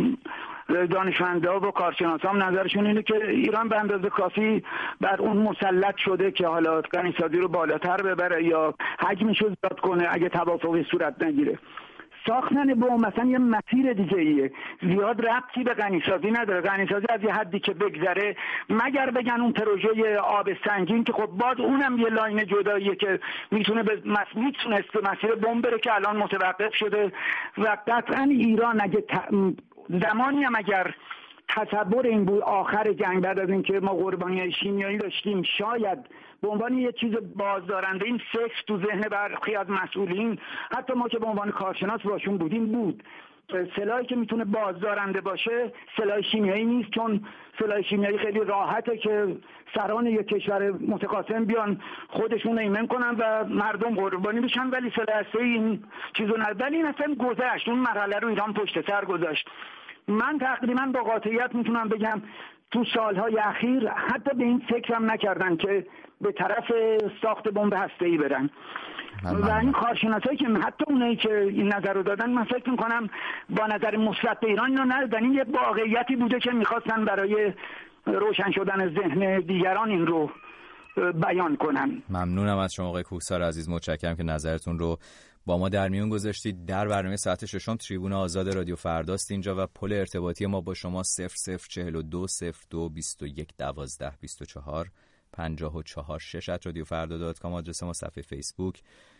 دانشمندا و کارشناسان نظرشون اینه که ایران به اندازه کافی بر اون مسلط شده که حالا غنیسازی رو بالاتر ببره یا حجمش رو زیاد کنه اگه توافقی صورت نگیره. ساختن بمب مثلا یه مسیر دیگه ایه، زیاد ربطی به غنیسازی نداره. غنیسازی از یه حدی که بگذره، مگر بگن اون پروژه آب سنگین که خب باز اونم یه لاین جداییه که میتونه به میتونست به مسیر بمب بره که الان متوقف شده. و قطعا ایران اگه ت... زمانی هم اگر تصور این بود آخر جنگ بعد از اینکه ما قربانی شیمیایی داشتیم، شاید به عنوان یه چیز بازدارنده این فکر تو ذهن برخی از مسئولین، حتی ما که به عنوان کارشناس باشون بودیم، بود سلاحی که میتونه بازدارنده باشه سلاح شیمیایی نیست، چون سلاح شیمیایی خیلی راحته که سران یک کشور متقاسم بیان خودشون ایمن کنن و مردم قربانی بشن، ولی سلاح هسته‌ای این چیزو نه. ولی این اصلا گذشت، اون مرحله رو ایران پشت سر گذاشت. من تقریبا با قاطعیت میتونم بگم تو سالهای اخیر حتی به این فکر هم نکردن که به طرف ساخت بمب هسته‌ای برن. و این کارشناسایی که حتی اونایی که این نظر رو دادن، من فکر میکنم با نظر مثبت به ایران اینو ندادن. این یه واقعیتی بوده که میخواستن برای روشن شدن ذهن دیگران این رو بیان کنن. ممنونم از شما آقای کوهسار عزیز، متشکرم که نظرتون رو با ما در میون گذاشتید. در برنامه ساعت ششم تریبون آزاد رادیو فرداست اینجا و پل ارتباطی ما با شما صفر صفر چهل و دو صفر دو بیست و یک دوازده بیست و چهار پنجاه و چهار. شش ات رادیو فردا دات کام آدرس ما، صفحه فیسبوک،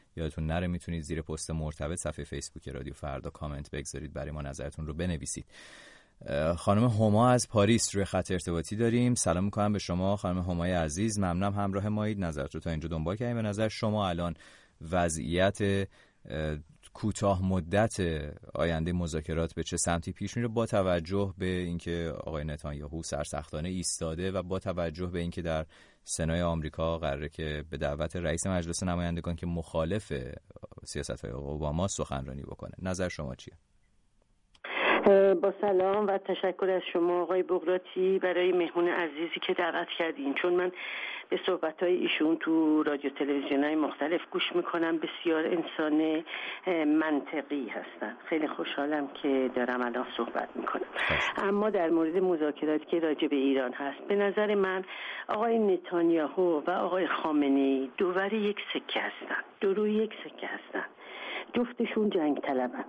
یادتون نره میتونید زیر پست مرتبط صفحه فیسبوک رادیو فردا کامنت بگذارید، برای ما نظرتون رو بنویسید. خانم هما از پاریس روی خط ارتباطی داریم. سلام میکنم به شما خانم همای عزیز، ممنونم همراه مایید، نظرت رو تا اینجا دنبال کردیم. به نظر شما الان وضعیت کوتاه مدت آینده مذاکرات به چه سمتی پیش میره، با توجه به اینکه آقای نتانیاهو سرسختانه ایستاده و با توجه به اینکه در سنای آمریکا قراره که به دعوت رئیس مجلس نمایندگان که مخالف سیاست‌های اوباما سخنرانی بکنه؟ نظر شما چیه؟ با سلام و تشکر از شما آقای بغراتی برای مهمون عزیزی که دعوت کردین، چون من به صحبت‌های ایشون تو رادیو تلویزیون‌های مختلف گوش میکنم، بسیار انسان منطقی هستن. خیلی خوشحالم که دارم الان صحبت میکنم. اما در مورد مذاکراتی که راجع به ایران هست، به نظر من آقای نتانیاهو و آقای خامنه‌ای دوور یک سکه هستن، دو روی یک سکه هستن. جفتشون جنگ طلبن،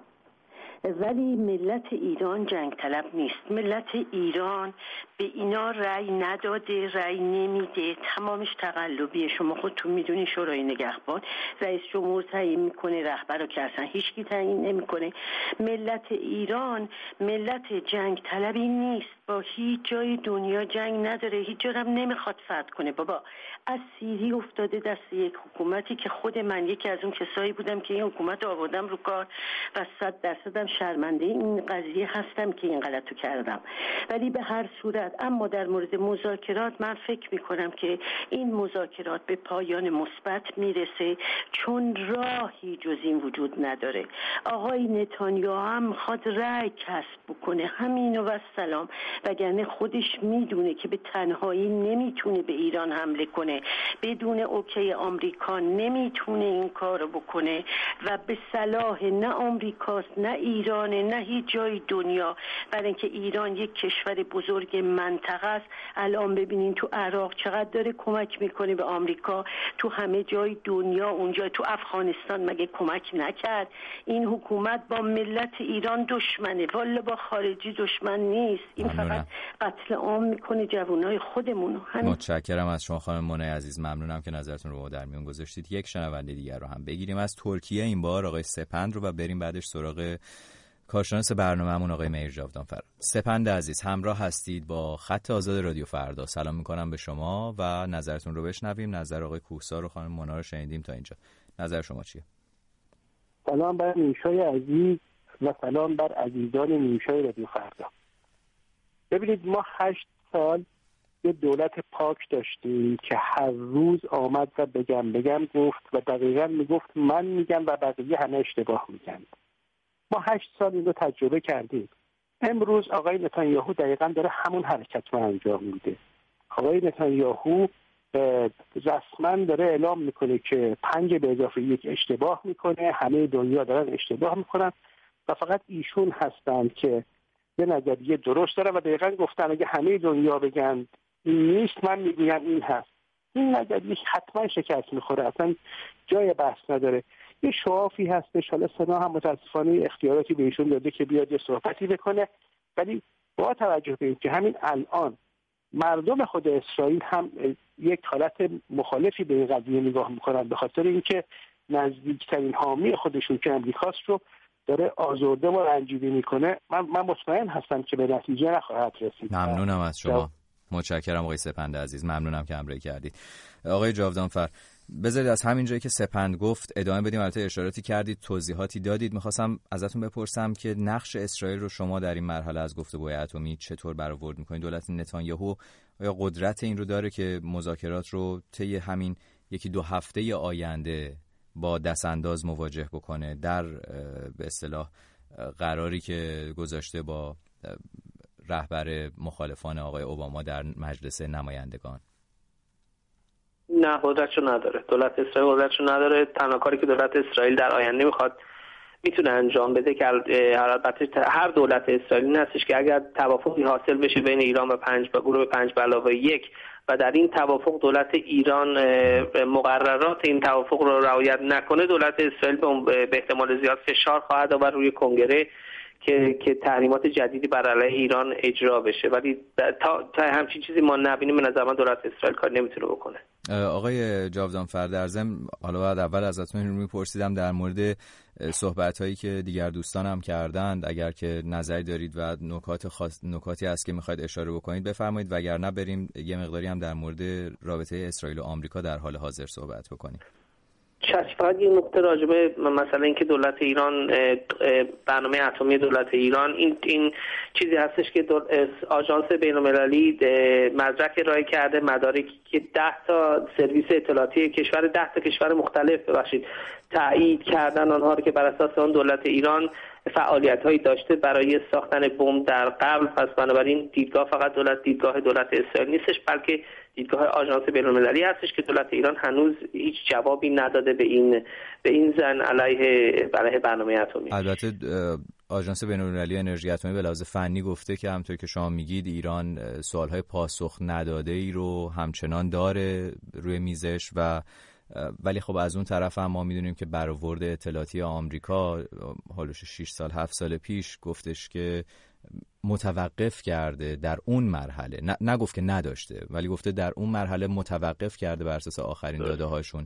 ولی ملت ایران جنگ طلب نیست. ملت ایران به اینا رأی نداده، رأی نمیده، تمامش تقلبیه. شما خودتون میدونی شورای نگهبان رئیس جمهور تعیین میکنه، رهبر رو که اصلا هیچکی تعیین نمیکنه. ملت ایران ملت جنگ طلبی نیست، با هیچ جای دنیا جنگ نداره، هیچ جا هم نمیخواد فتح کنه. بابا از سیری افتاده دست یک حکومتی که خود من یکی از اون کسایی بودم که این حکومت آوردم رو کار و صد درصدم شرمنده این قضیه هستم که این غلطو کردم. ولی به هر صورت، اما در مورد مذاکرات من فکر میکنم که این مذاکرات به پایان مثبت میرسه، چون راهی جز این وجود نداره. آقای نتانیاهو هم میخواد رأی کسب بکنه، همینو و سلام، وگرنه خودش میدونه که به تنهایی نمیتونه به ایران حمله کنه، بدون اوکی آمریکا نمیتونه این کارو بکنه و به صلاح نه آمریکاست نه ایرانه نه هیچ جای دنیا، برای اینکه ایران یک کشور بزرگ منطقه است. الان ببینین تو عراق چقدر داره کمک میکنه به آمریکا، تو همه جای دنیا، اونجا تو افغانستان مگه کمک نکرد؟ این حکومت با ملت ایران دشمنه، والا با خارجی دشمن نیست. این فقط قتل عام میکنه جوانای خودمونو. متشکرم از شما خانم منی عزیز، ممنونم که نظرتون رو در میون گذاشتید. یک شنونده دیگر رو هم بگیریم از ترکیه، این بار آقای سپند رو، و بریم بعدش سراغ کارشناس برنامه‌مون آقای مهر جاودانفر. سپند عزیز همراه هستید با خط آزاد رادیو فردا. سلام میکنم به شما و نظرتون رو بشنویم. نظر آقای کوهسار و خانم منی رو شنیدیم تا اینجا، نظر شما چیه؟ سلام بر نیوشای عزیز و سلام بر عزیزان نیوشای رادیو فردا. ببینید ما هشت سال یه دولت پاک داشتیم که هر روز آمد و بگم بگم گفت و دقیقاً میگفت من میگم و بقیه همه اشتباه میگن. ما هشت سال این رو تجربه کردیم. امروز آقای نتانیاهو دقیقاً داره همون حرکت رو انجام میده. آقای نتانیاهو رسما داره اعلام میکنه که پنج به اضافه یک اشتباه میکنه، همه دنیا دارن اشتباه میکنن و فقط ایشون هستن که یه نظریه درست داره و دقیقاً گفتن اگه همه دنیا بگن این نیست، من میگویم این هست. این نظریه حتما شکست میخوره، اصلا جای بحث نداره. یه شوافی هستش، حالا سنا هم متاسفانه اختیاراتی به ایشون داده که بیاد یه صحبتی بکنه، ولی با توجه به اینکه همین الان مردم خود اسرائیل هم یک حالت مخالفی به این قضیه نگاه میکنن، به خاطر اینکه نزدیکترین حامی خودشون که امریکاست رو داره آزرده و رنجیده میکنه. من من مطمئن هستم که به نتیجه نخواهد رسید. ممنونم از شما. متشکرم آقای سپند عزیز، ممنونم که همراهی کردید. آقای جاودانفر، بذارید از همین جایی که سپند گفت ادامه بدیم. البته اشاراتی کردید، توضیحاتی دادید. می‌خواستم ازتون بپرسم که نقش اسرائیل رو شما در این مرحله از گفتگوی اتمی چطور برآورد می‌کنید؟ دولت نتانیاهو آیا قدرت این رو داره که مذاکرات رو طی همین یکی دو هفته آینده با دستانداز مواجه بکنه در به اصطلاح قراری که گذاشته با رهبر مخالفان آقای اوباما در مجلس نمایندگان؟ نه، قدرتشو نداره. دولت اسرائیل قدرتشو نداره. تنها کاری که دولت اسرائیل در آینده میخواد میتونه انجام بده که البته هر دولت اسرائیلی هستش که اگر توافقی حاصل بشه بین ایران و پنج و گروه پنج به علاوه یک و در این توافق دولت ایران مقررات این توافق رو رعایت نکنه، دولت اسرائیل به احتمال زیاد فشار خواهد آورد روی کنگره که که تحریمات جدیدی بر علیه ایران اجرا بشه. ولی تا تا همچین چیزی ما نبینیم به نظر من دولت اسرائیل کار نمیتونه بکنه. آقای جاودانفر، در ضمن حالا بعد اول ازتون رو میپرسیدم در مورد صحبت‌هایی که دیگر دوستانم کردند، اگر که نظری دارید و نکات خاص نکاتی هست که می‌خواید اشاره بکنید بفرمایید، وگرنه بریم یه مقداری هم در مورد رابطه اسرائیل و آمریکا در حال حاضر صحبت بکنیم. فقط یه نقطه راجبه مثلا اینکه دولت ایران برنامه اتمی دولت ایران این این چیزی هستش که آژانس بین‌المللی مدرک ارائه کرده، مدارکی که ده تا سرویس اطلاعاتی کشور ده تا کشور مختلف ببخشید تایید کردن آنها رو که بر اساس آن دولت ایران فعالیت‌هایی داشته برای ساختن بمب در قبل. پس بنابراین دیدگاه فقط دولت دیدگاه دولت اسرائیل نیستش، بلکه دیدگاه آژانس بین‌المللی هستش که دولت ایران هنوز هیچ جوابی نداده به این به این زن علیه علیه برنامه اتمی. البته آژانس بین‌المللی انرژی اتمی به لحاظ فنی گفته که همونطور که شما میگید ایران سوال‌های پاسخ نداده‌ای رو همچنان داره روی میزش، و ولی خب از اون طرف هم ما میدونیم که برآورد اطلاعاتی آمریکا حالش شش سال هفت سال پیش گفتش که متوقف کرده در اون مرحله، ن- نگفت که نداشته ولی گفته در اون مرحله متوقف کرده بر اساس آخرین داده هاشون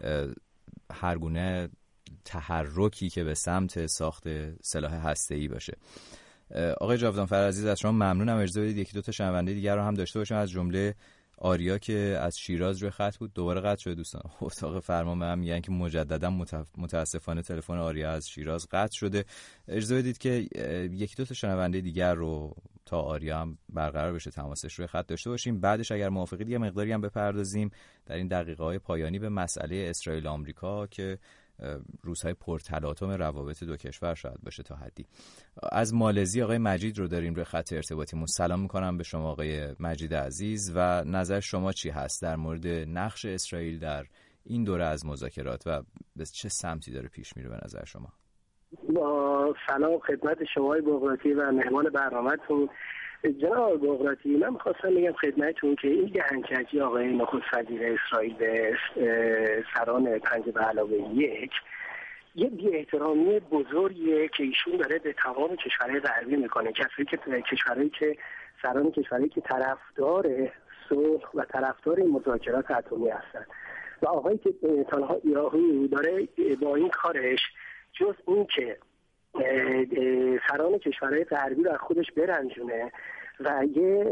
هر گونه تحرکی که به سمت ساخت سلاح هسته‌ای باشه. آقای جاودانفر عزیز از شما ممنونم. اجازه بدید یکی دو تا شنونده دیگر رو هم داشته باشیم، از جمله آریا که از شیراز روی خط بود. دوباره قطع شده دوستان، اتاق فرمان به هم میگن که مجددا متاسفانه تلفن آریا از شیراز قطع شده. اجازه بدید که یکی دو تا شنونده دیگر رو تا آریا هم برقرار بشه تماسش روی خط داشته باشیم. بعدش اگر موافقید یه مقداری هم بپردازیم در این دقیقه‌های پایانی به مسئله اسرائیل آمریکا که روزهای پرتلاطم روابط دو کشور شاید باشه تا حدی. از مالزی آقای مجید رو داریم روی خط ارتباطیمون. سلام میکنم به شما آقای مجید عزیز و نظر شما چی هست در مورد نقش اسرائیل در این دوره از مذاکرات و به چه سمتی داره پیش میره به نظر شما؟ با سلام خدمت شما بغراتی و مهمان برنامه‌تون. جناب بغراتی، من می‌خواستم بگم خدمتتون که این دهنکجی آقای نخست وزیر اسرائیل به سران پنج به علاوه یک یه بی احترامی بزرگیه که ایشون داره به تمام کشورهای غربی میکنه، کسایی که کشورهایی که سران کشورهایی که طرفدار صلح و طرفدار مذاکرات اتمی هستن و آقایی که تنها ایراهی داره با این کارش جز این که سران کشورهای غربی رو از خودش برنجونه و یه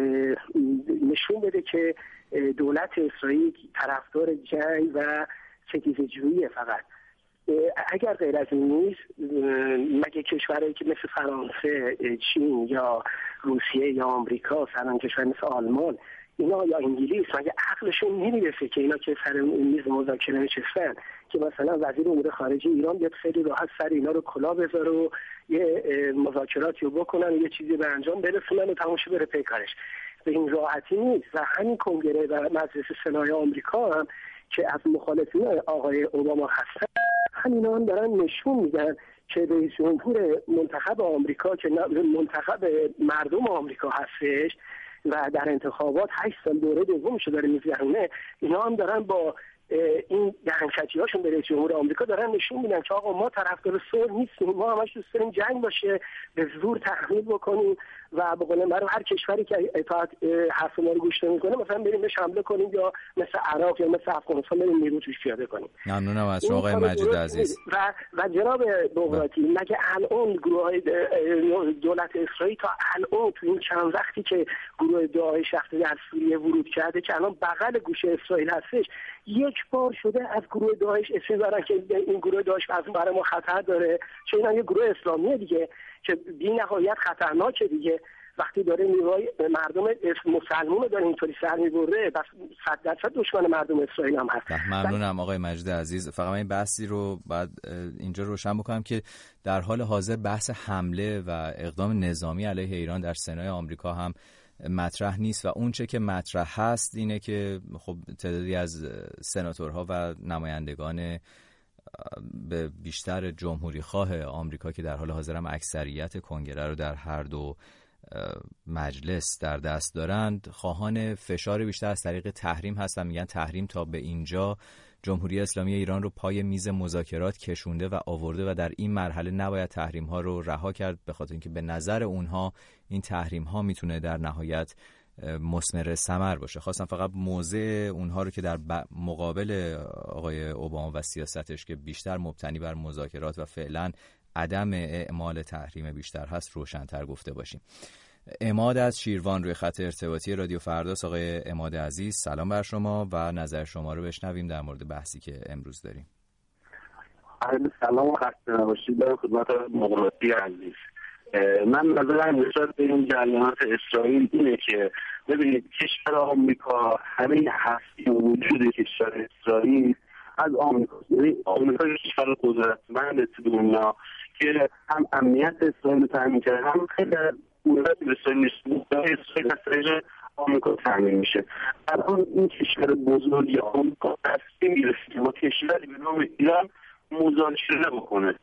نشون بده که دولت اسرائیل طرفدار جنگ و ستیزه‌جویی. فقط اگر غیر از این نیست، مگه کشورهایی که مثل فرانسه، چین یا روسیه یا آمریکا، سران کشور مثل آلمان اینا یا انگلیس، مگه عقلشون نمیرسه که اینا که سر میز مذاکره نشستن که مثلا وزیر امور خارجه ایران بیاد خیلی راحت سر اینا رو کلا بذاره و یه مذاکراتی رو بکنن و یه چیزی به انجام برسونن و تماشا بره پی کارش؟ به این راحتی نیست. و همین کنگره و مجلس سنای آمریکا هم که از مخالفین آقای اوباما هستن، همینا هم دارن نشون میدن که رئیس جمهور منتخب آمریکا که منتخب مردم آمریکا هستش و در انتخابات هشت سال دوره دومشو داره میگذرونه، اینا هم دارن با این دهنکجی هاشون به رئیس جمهور آمریکا دارن نشون میدن که آقا ما طرفدار صلح نیستیم، ما همش دوست داریم جنگ باشه، به زور تحمیل بکنیم و به قول معروف هر کشوری که اطاعت حرف ما رو گوش نمیکنه مثلا بریم بهش حمله کنیم یا مثل عراق یا مثل افغانستان بریم نیرو توش پیاده کنیم. ممنونم از شما آقای مجید عزیز. و و جناب بغراتی، مگه الان گروه دولت اسرائیل تا الان تو این چند وقتی که گروه داعش وقتی در سوریه ورود کرده که الان بغل گوشه اسرائیل هستش، یک بار شده از گروه داعش اسم دارن که این گروه داعش از برای ما خطر داره، چون این یه گروه اسلامیه دیگه که بی نهایت خطرناکه دیگه. وقتی داره نیروهای مردم مسلمان داره اینطوری سر میبره، بس صد درصد دشمن مردم اسرائیل هم هست. ممنونم آقای مجید عزیز. فقط من این بحثی رو بعد اینجا روشن بکنم که در حال حاضر بحث حمله و اقدام نظامی علیه ایران در سنای آمریکا هم مطرح نیست و اون چه که مطرح هست اینه که خب تعدادی از سناتورها و نمایندگان به بیشتر جمهوری خواه آمریکا که در حال حاضر هم اکثریت کنگره رو در هر دو مجلس در دست دارند، خواهان فشار بیشتر از طریق تحریم هستن. میگن تحریم تا به اینجا جمهوری اسلامی ایران رو پای میز مذاکرات کشونده و آورده و در این مرحله نباید تحریم ها رو رها کرد، به خاطر اینکه به نظر اونها این تحریم ها میتونه در نهایت مثمر ثمر باشه. خواستم فقط موضع اونها رو که در مقابل آقای اوباما و سیاستش که بیشتر مبتنی بر مذاکرات و فعلا عدم اعمال تحریم بیشتر هست روشن‌تر گفته باشیم. عماد از شیروان روی خط ارتباطی رادیو فرداست. آقای عماد عزیز سلام بر شما و نظر شما رو بشنویم در مورد بحثی که امروز داریم. سلام و خسته نباشید در خدمت مقراتی عزیز. من نظرم نسبت به این جریانات اسرائیل اینه که ببینید کشور آمریکا همه هستی و وجود کشور اسرائیل از آمریکا، یعنی آمریکا کشور قدرتمند تو دنیا که هم امنیت اسرائیل رو تامین کرده، هم خیلی قدرت اسرائیل اسرائیل از طریق آمریکا تامین میشه. الان این کشور بزرگی آمریکا تصمیم میرسه که با کشوری به نام ایران مذاکره بکنه.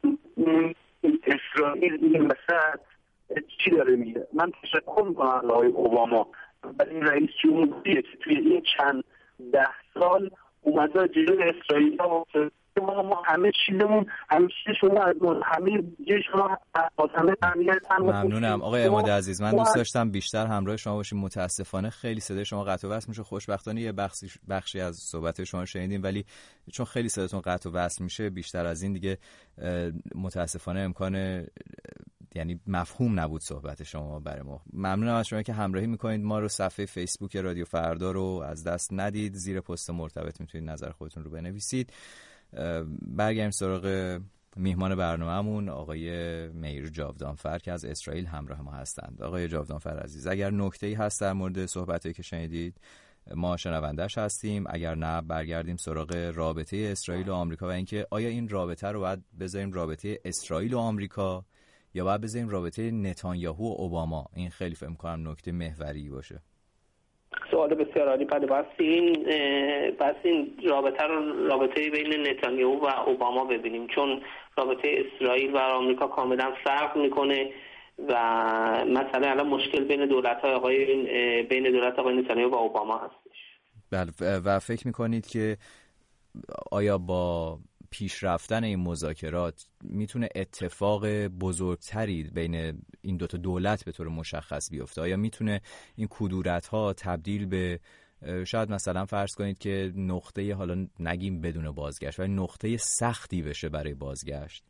اسرائیل این وسط چی داره میگه؟ من تشکر میکنم از آقای اوباما ولی این رئیس جمهوریه که توی این چند ده سال اومده جلوی اسرائیل ها ما همه چیزمون همه چیز شما از همه جای شما همه امنیت هم. ممنونم آقای عماد عزیز. من دوست داشتم بیشتر همراه شما باشیم. متاسفانه خیلی صدای شما قطع و وصل میشه. خوشبختانه یه بخشی بخشی از صحبت شما شنیدیم ولی چون خیلی صداتون قطع و وصل میشه بیشتر از این دیگه متاسفانه امکان یعنی مفهوم نبود صحبت شما برای ما. ممنونم از شما که همراهی میکنید ما رو. صفحه فیسبوک رادیو فردا رو از دست ندید. زیر پست مرتبط میتونید نظر خودتون رو بنویسید. برگردیم سراغ میهمان برنامه‌مون آقای میر جاودانفر که از اسرائیل همراه ما هستند. آقای جاودانفر عزیز، اگر نکته‌ای هست در مورد صحبتایی که شنیدید ما شنونده‌اش هستیم، اگر نه برگردیم سراغ رابطه اسرائیل و آمریکا و اینکه آیا این رابطه رو باید بذاریم رابطه اسرائیل و آمریکا یا باید بذاریم رابطه نتانیاهو و اوباما. این خیلی فکر می‌کنم نکته محوری باشه. سوال بسیار عالی. بعد بس این بس این رابطه رو رابطه بین نتانیاهو و اوباما ببینیم، چون رابطه اسرائیل و آمریکا کاملا فرق میکنه و مثلا الان مشکل بین دولت‌های آقای بین دولت آقای نتانیاهو و اوباما هستش. بله و فکر میکنید که آیا با پیش رفتن این مذاکرات میتونه اتفاق بزرگتری بین این دوتا دولت به طور مشخص بیفته؟ آیا میتونه این کدورت‌ها تبدیل به شاید مثلا فرض کنید که نقطه، حالا نگیم بدون بازگشت، ولی نقطه سختی بشه برای بازگشت؟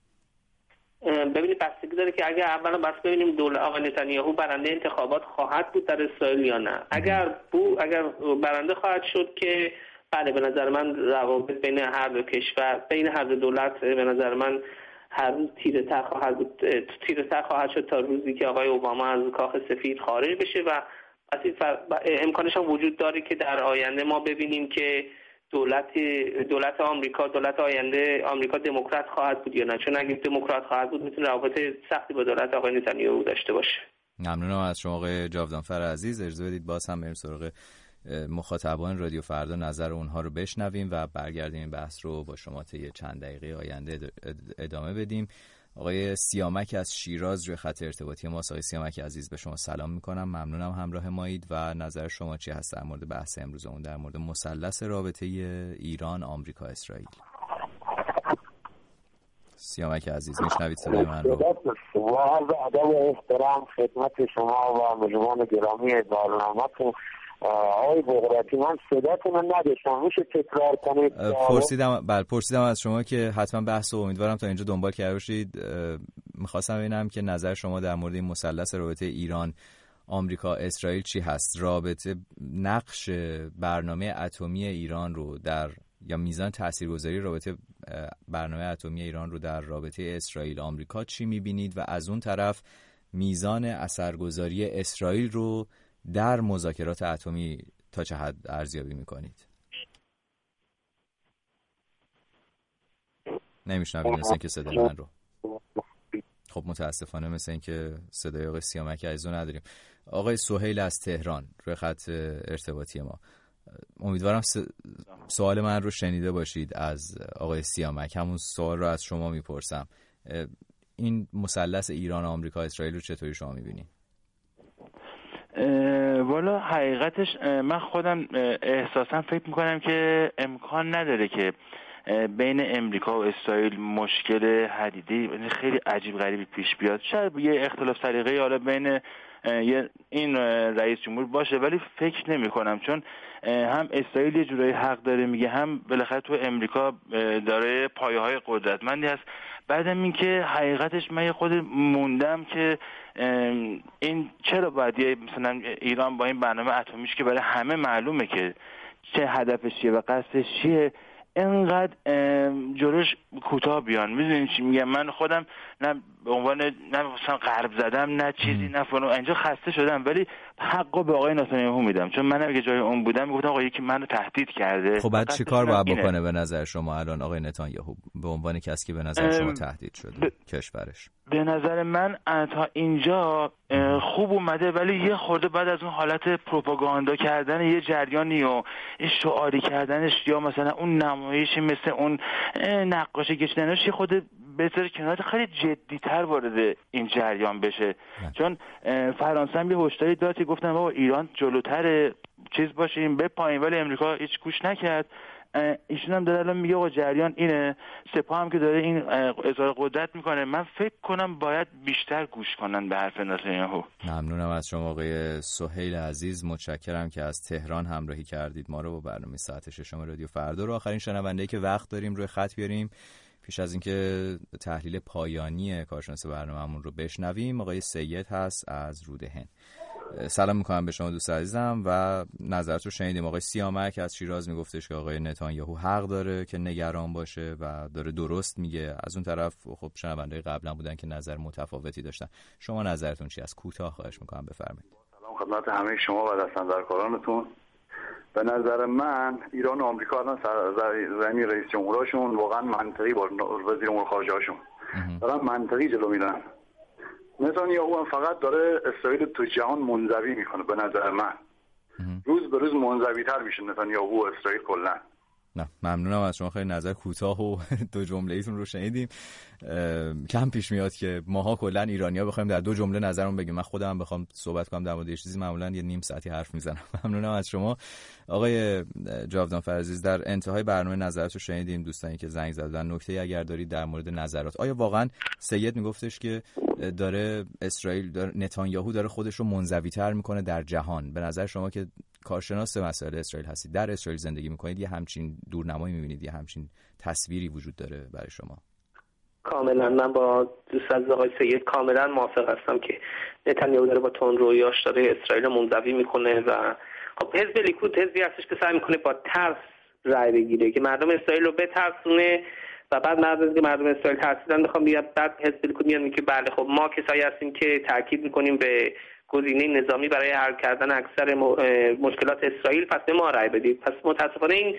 ببینید بستگی داره که اگر اولا بس ببینیم دولت آقای نتانیاهو برنده انتخابات خواهد بود در اسرائیل یا نه. اگر بو اگر برنده خواهد شد که بله به نظر من روابط بین هر دو کشور بین هر دو دولت به نظر من هر روز تیره تر خواهد بود تیره تر خواهد شد تا روزی که آقای اوباما از کاخ سفید خارج بشه و امکانش هم وجود داره که در آینده ما ببینیم که دولت دولت آمریکا دولت آینده آمریکا دموکرات خواهد بود یا نه، چون اگه دموکرات خواهد بود میتونه روابط سختی با دولت آقای نتانیاهو داشته باشه. ممنونم از شما آقای جاودانفر عزیز. اجازه بدید باز هم بریم سراغ مخاطبان رادیو فردا نظر اونها رو بشنویم و برگردیم این بحث رو با شما طی چند دقیقه آینده ادامه بدیم. آقای سیامک از شیراز روی خط ارتباطی ما. آقای سیامک عزیز به شما سلام میکنم. ممنونم همراه مایید و نظر شما چی هست در مورد بحث امروزمون در مورد مثلث رابطه ایران آمریکا اسرائیل؟ سیامک عزیز میشنوید صدای من رو؟ با عرض ادب و احترام خدمت شما و مجموعان گرامی برنامه‌تون. آقای بغراتی من صداتون نداشتم، میشه تکرار کنید؟ پرسیدم بله پرسیدم از شما که حتما بحث و امیدوارم تا اینجا دنبال کرده باشید. میخواستم ببینم که نظر شما در مورد این مثلث رابطه ایران آمریکا اسرائیل چی هست؟ رابطه نقش برنامه اتمی ایران رو در یا میزان تاثیرگذاری رابطه برنامه اتمی ایران رو در رابطه اسرائیل آمریکا چی میبینید و از اون طرف میزان اثرگذاری اسرائیل رو در مذاکرات اتمی تا چه حد ارزیابی میکنید؟ نمیشنوید مثل اینکه صدای من رو. خب متاسفانه مثل اینکه صدای آقای سیامک عزیز رو نداریم. آقای سهیل از تهران روی خط ارتباطی ما. امیدوارم سوال من رو شنیده باشید از آقای سیامک. همون سوال رو از شما میپرسم. این مثلث ایران آمریکا اسرائیل رو چطوری شما میبینید؟ والا حقیقتش من خودم احساسا فکر میکنم که امکان نداره که بین امریکا و اسرائیل مشکل حدیدی خیلی عجیب غریبی پیش بیاد. شاید یه اختلاف سلیقه‌ای حالا بین این رئیس جمهور باشه، ولی فکر نمی کنم، چون هم اسرائیل یه جورایی حق داره میگه، هم بالاخره تو امریکا داره پایه‌های قدرتمندی هست. بعدم این که حقیقتش من خود موندم که این چرا باید مثلا ایران با این برنامه اتمیش که برای همه معلومه که چه هدفش چیه و قصدش چیه اینقدر جلوش کوتاه بیان. میدونین چی میگم؟ من خودم نه به عنوان نه مثلا غرب زدم نه چیزی نه فلان، اینجا خسته شدم، ولی حقو به آقای نتانیاهو میدم، چون من اگه جای اون بودم میگفتم آقا یکی منو تهدید کرده. خب بعد چیکار باید بکنه به نظر شما الان آقای نتانیاهو به عنوان کسی که به نظر شما تهدید شده ب... کشورش؟ به نظر من تا اینجا خوب اومده، ولی یه خورده بعد از اون حالت پروپاگاندا کردن یه جریانی و شعاری کردنش یا مثلا اون نمایشی مثل اون نقاشی کشیدنش یه خورده بهتره کنار خیلی جدی‌تر وارد این جریان بشه. نه. چون فرانسه هم یه هشداری داد که گفتن بابا ایران جلوتر چیز باشیم به پایین، ولی امریکا هیچ گوش نکرد. ایشون هم داره الان میگه آقا جریان اینه، سپاه هم که داره این اظهار قدرت میکنه. من فکر کنم باید بیشتر گوش کنن به حرف نتانیاهو. ممنونم از شما آقای سهیل عزیز، متشکرم که از تهران همراهی کردید ما رو با برنامه ساعت ششم رادیو فردا. رو آخرین شنونده‌ای که وقت داریم روی خط بیاریم پیش از اینکه تحلیل پایانی کارشناس برنامه‌مون رو بشنویم، آقای سید هست از رودهن. سلام میکنم به شما دوست عزیزم و نظرت رو شنیدیم. آقای سیامک از شیراز میگفتش که آقای نتانیاهو حق داره که نگران باشه و داره درست میگه. از اون طرف خب شنونده‌های قبلا بودن که نظر متفاوتی داشتن. شما نظرتون چی؟ از کوتاه خواهش میکنم بفرمایید. سلام خدمت همه شما و دستاندرکارانتون. به نظر من ایران و آمریکا الان زمین رئیس جمهوراشون واقعا منطقی با وزیر امور خارجه هاشون دارن منطقی جلو میرن. نتانیاهو هم فقط داره اسرائیل تو جهان منزوی میکنه. به نظر من روز به روز منزوی تر میشه نتانیاهو و اسرائیل کلا. نه ممنونم از شما، خیلی نظر کوتاه و دو جمله ایتون رو شنیدیم. کم پیش میاد که ماها کلا ایرانی‌ها بخوایم در دو جمله نظرمون بگیم. من خودم هم بخوام صحبت کنم در مورد یه چیزی معمولا یه نیم ساعتی حرف میزنم. ممنونم از شما آقای جاودان فرعزیز. در انتهای برنامه نظراتو شنیدیم، دوستانی که زنگ زدن. نکته اگر دارید در مورد نظرات، آیا واقعا سید میگفتش که داره اسرائیل داره نتانیاهو داره خودش رو منزوی‌تر میکنه در جهان؟ به نظر شما که کارشناس مسائل اسرائیل هستید، در اسرائیل زندگی میکنید، یه همچین دورنمایی میبینید، یه همچین تصویری وجود داره برای شما؟ کاملا من با دوست از آقای سید کاملا موافق هستم که نتانیاهو داره با تندرویاش داره اسرائیل منزوی میکنه و خب حزب لیکود حزبی هستش که سعی میکنه با ترس رای بگیره که مردم اسرائیل رو بترسونه و بعد مردم که مردم اسرائیل ترسیدن میخوام بیاد بعد حزب لیکود میاد میگه بله خب ما کسایی هستیم که تاکید میکنیم به گزینه نظامی برای حل کردن اکثر مشکلات اسرائیل، پس به ما رای بدید. پس متاسفانه این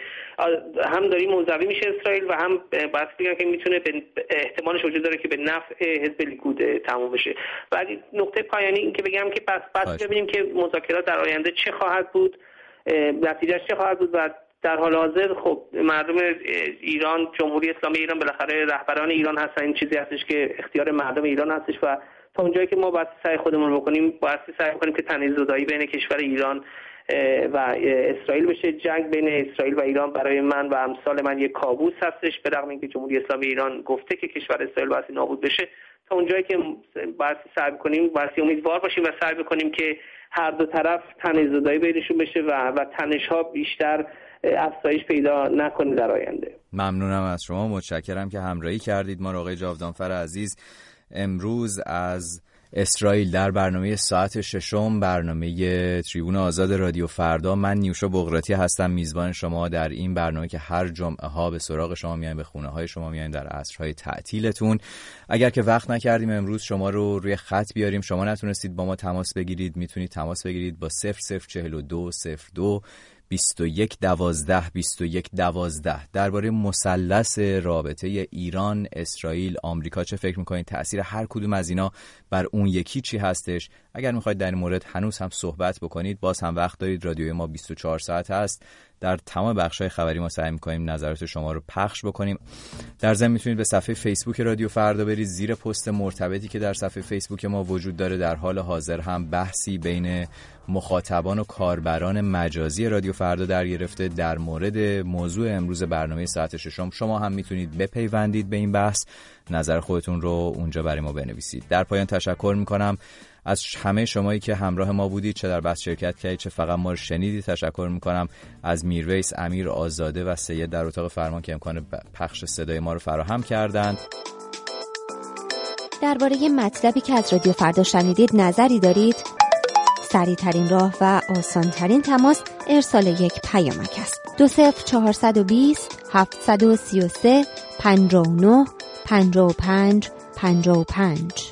هم داری منزوی میشه اسرائیل و هم بحث میگن که میتونه به احتمالش وجود داره که به نفع حزب لیکود تموم بشه. بعد نقطه پایانی این که بگم که پس پس ببینیم که مذاکرات در آینده چه خواهد بود، نتیجهش چه خواهد بود و در حال حاضر خب مردم ایران، جمهوری اسلامی ایران بالاخره رهبران ایران هستن. این چیزی هستش که اختیار مردم ایران هستش و تا اونجایی که ما باید سعی خودمون بکنیم، باید سعی کنیم که تنیززدایی بین کشور ایران و اسرائیل بشه. جنگ بین اسرائیل و ایران برای من و امثال من یک کابوس هستش، به رغم اینکه جمهوری اسلامی ایران گفته که کشور اسرائیل باید نابود بشه. تا اونجایی که باید سعی کنیم، باید امیدوار باشیم و سعی بکنیم که هر دو طرف تنیززدایی بینشون بشه و و تنش‌ها بیشتر افزایش پیدا نکنه در آینده. ممنونم از شما، متشکرم که همراهی کردید ما رو. آقای جاودانفر عزیز امروز از اسرائیل در برنامه ساعت ششم برنامه تریبون آزاد رادیو فردا. من نیوشا بغراتی هستم، میزبان شما در این برنامه که هر جمعه ها به سراغ شما میایم، به خونه های شما میایم در عصرهای تعطیلتون. اگر که وقت نکردیم امروز شما رو روی خط بیاریم، شما نتونستید با ما تماس بگیرید، میتونید تماس بگیرید با صفر صفر چهل و دو صفر دو بیست و یک دوازده بیست و یک دوازده. درباره مثلث رابطه ایران، اسرائیل، آمریکا چه فکر میکنید؟ تأثیر هر کدوم از اینا بر اون یکی چی هستش؟ اگر میخواید در این مورد هنوز هم صحبت بکنید، باز هم وقت دارید. رادیوی ما بیست و چهار ساعت هست. در تمام بخش‌های خبری ما سعی می‌کنیم نظرات شما رو پخش بکنیم. در ضمن میتونید به صفحه فیسبوک رادیو فردا برید. زیر پست مرتبطی که در صفحه فیسبوک ما وجود داره در حال حاضر هم بحثی بین مخاطبان و کاربران مجازی رادیو فردا در گرفته در مورد موضوع امروز برنامه ساعت ششم. شما هم میتونید بپیوندید به این بحث، نظر خودتون رو اونجا برای ما بنویسید. در پایان تشکر میکنم از همه شمایی که همراه ما بودید، چه در بحث شرکت کردید چه فقط ما رو شنیدید. تشکر میکنم از میرویس، امیر، آزاده و سید در اتاق فرمان که امکان پخش صدای ما رو فراهم کردند. درباره مطلبی که از رادیو فردا شنیدید نظری دارید؟ سریع ترین راه و آسان ترین تماس ارسال یک پیامک است. دو صفر چهارصد و بیست هفتصد و سی و سه پنجاه و نه پنجاه و پنج پنجاه و پنج.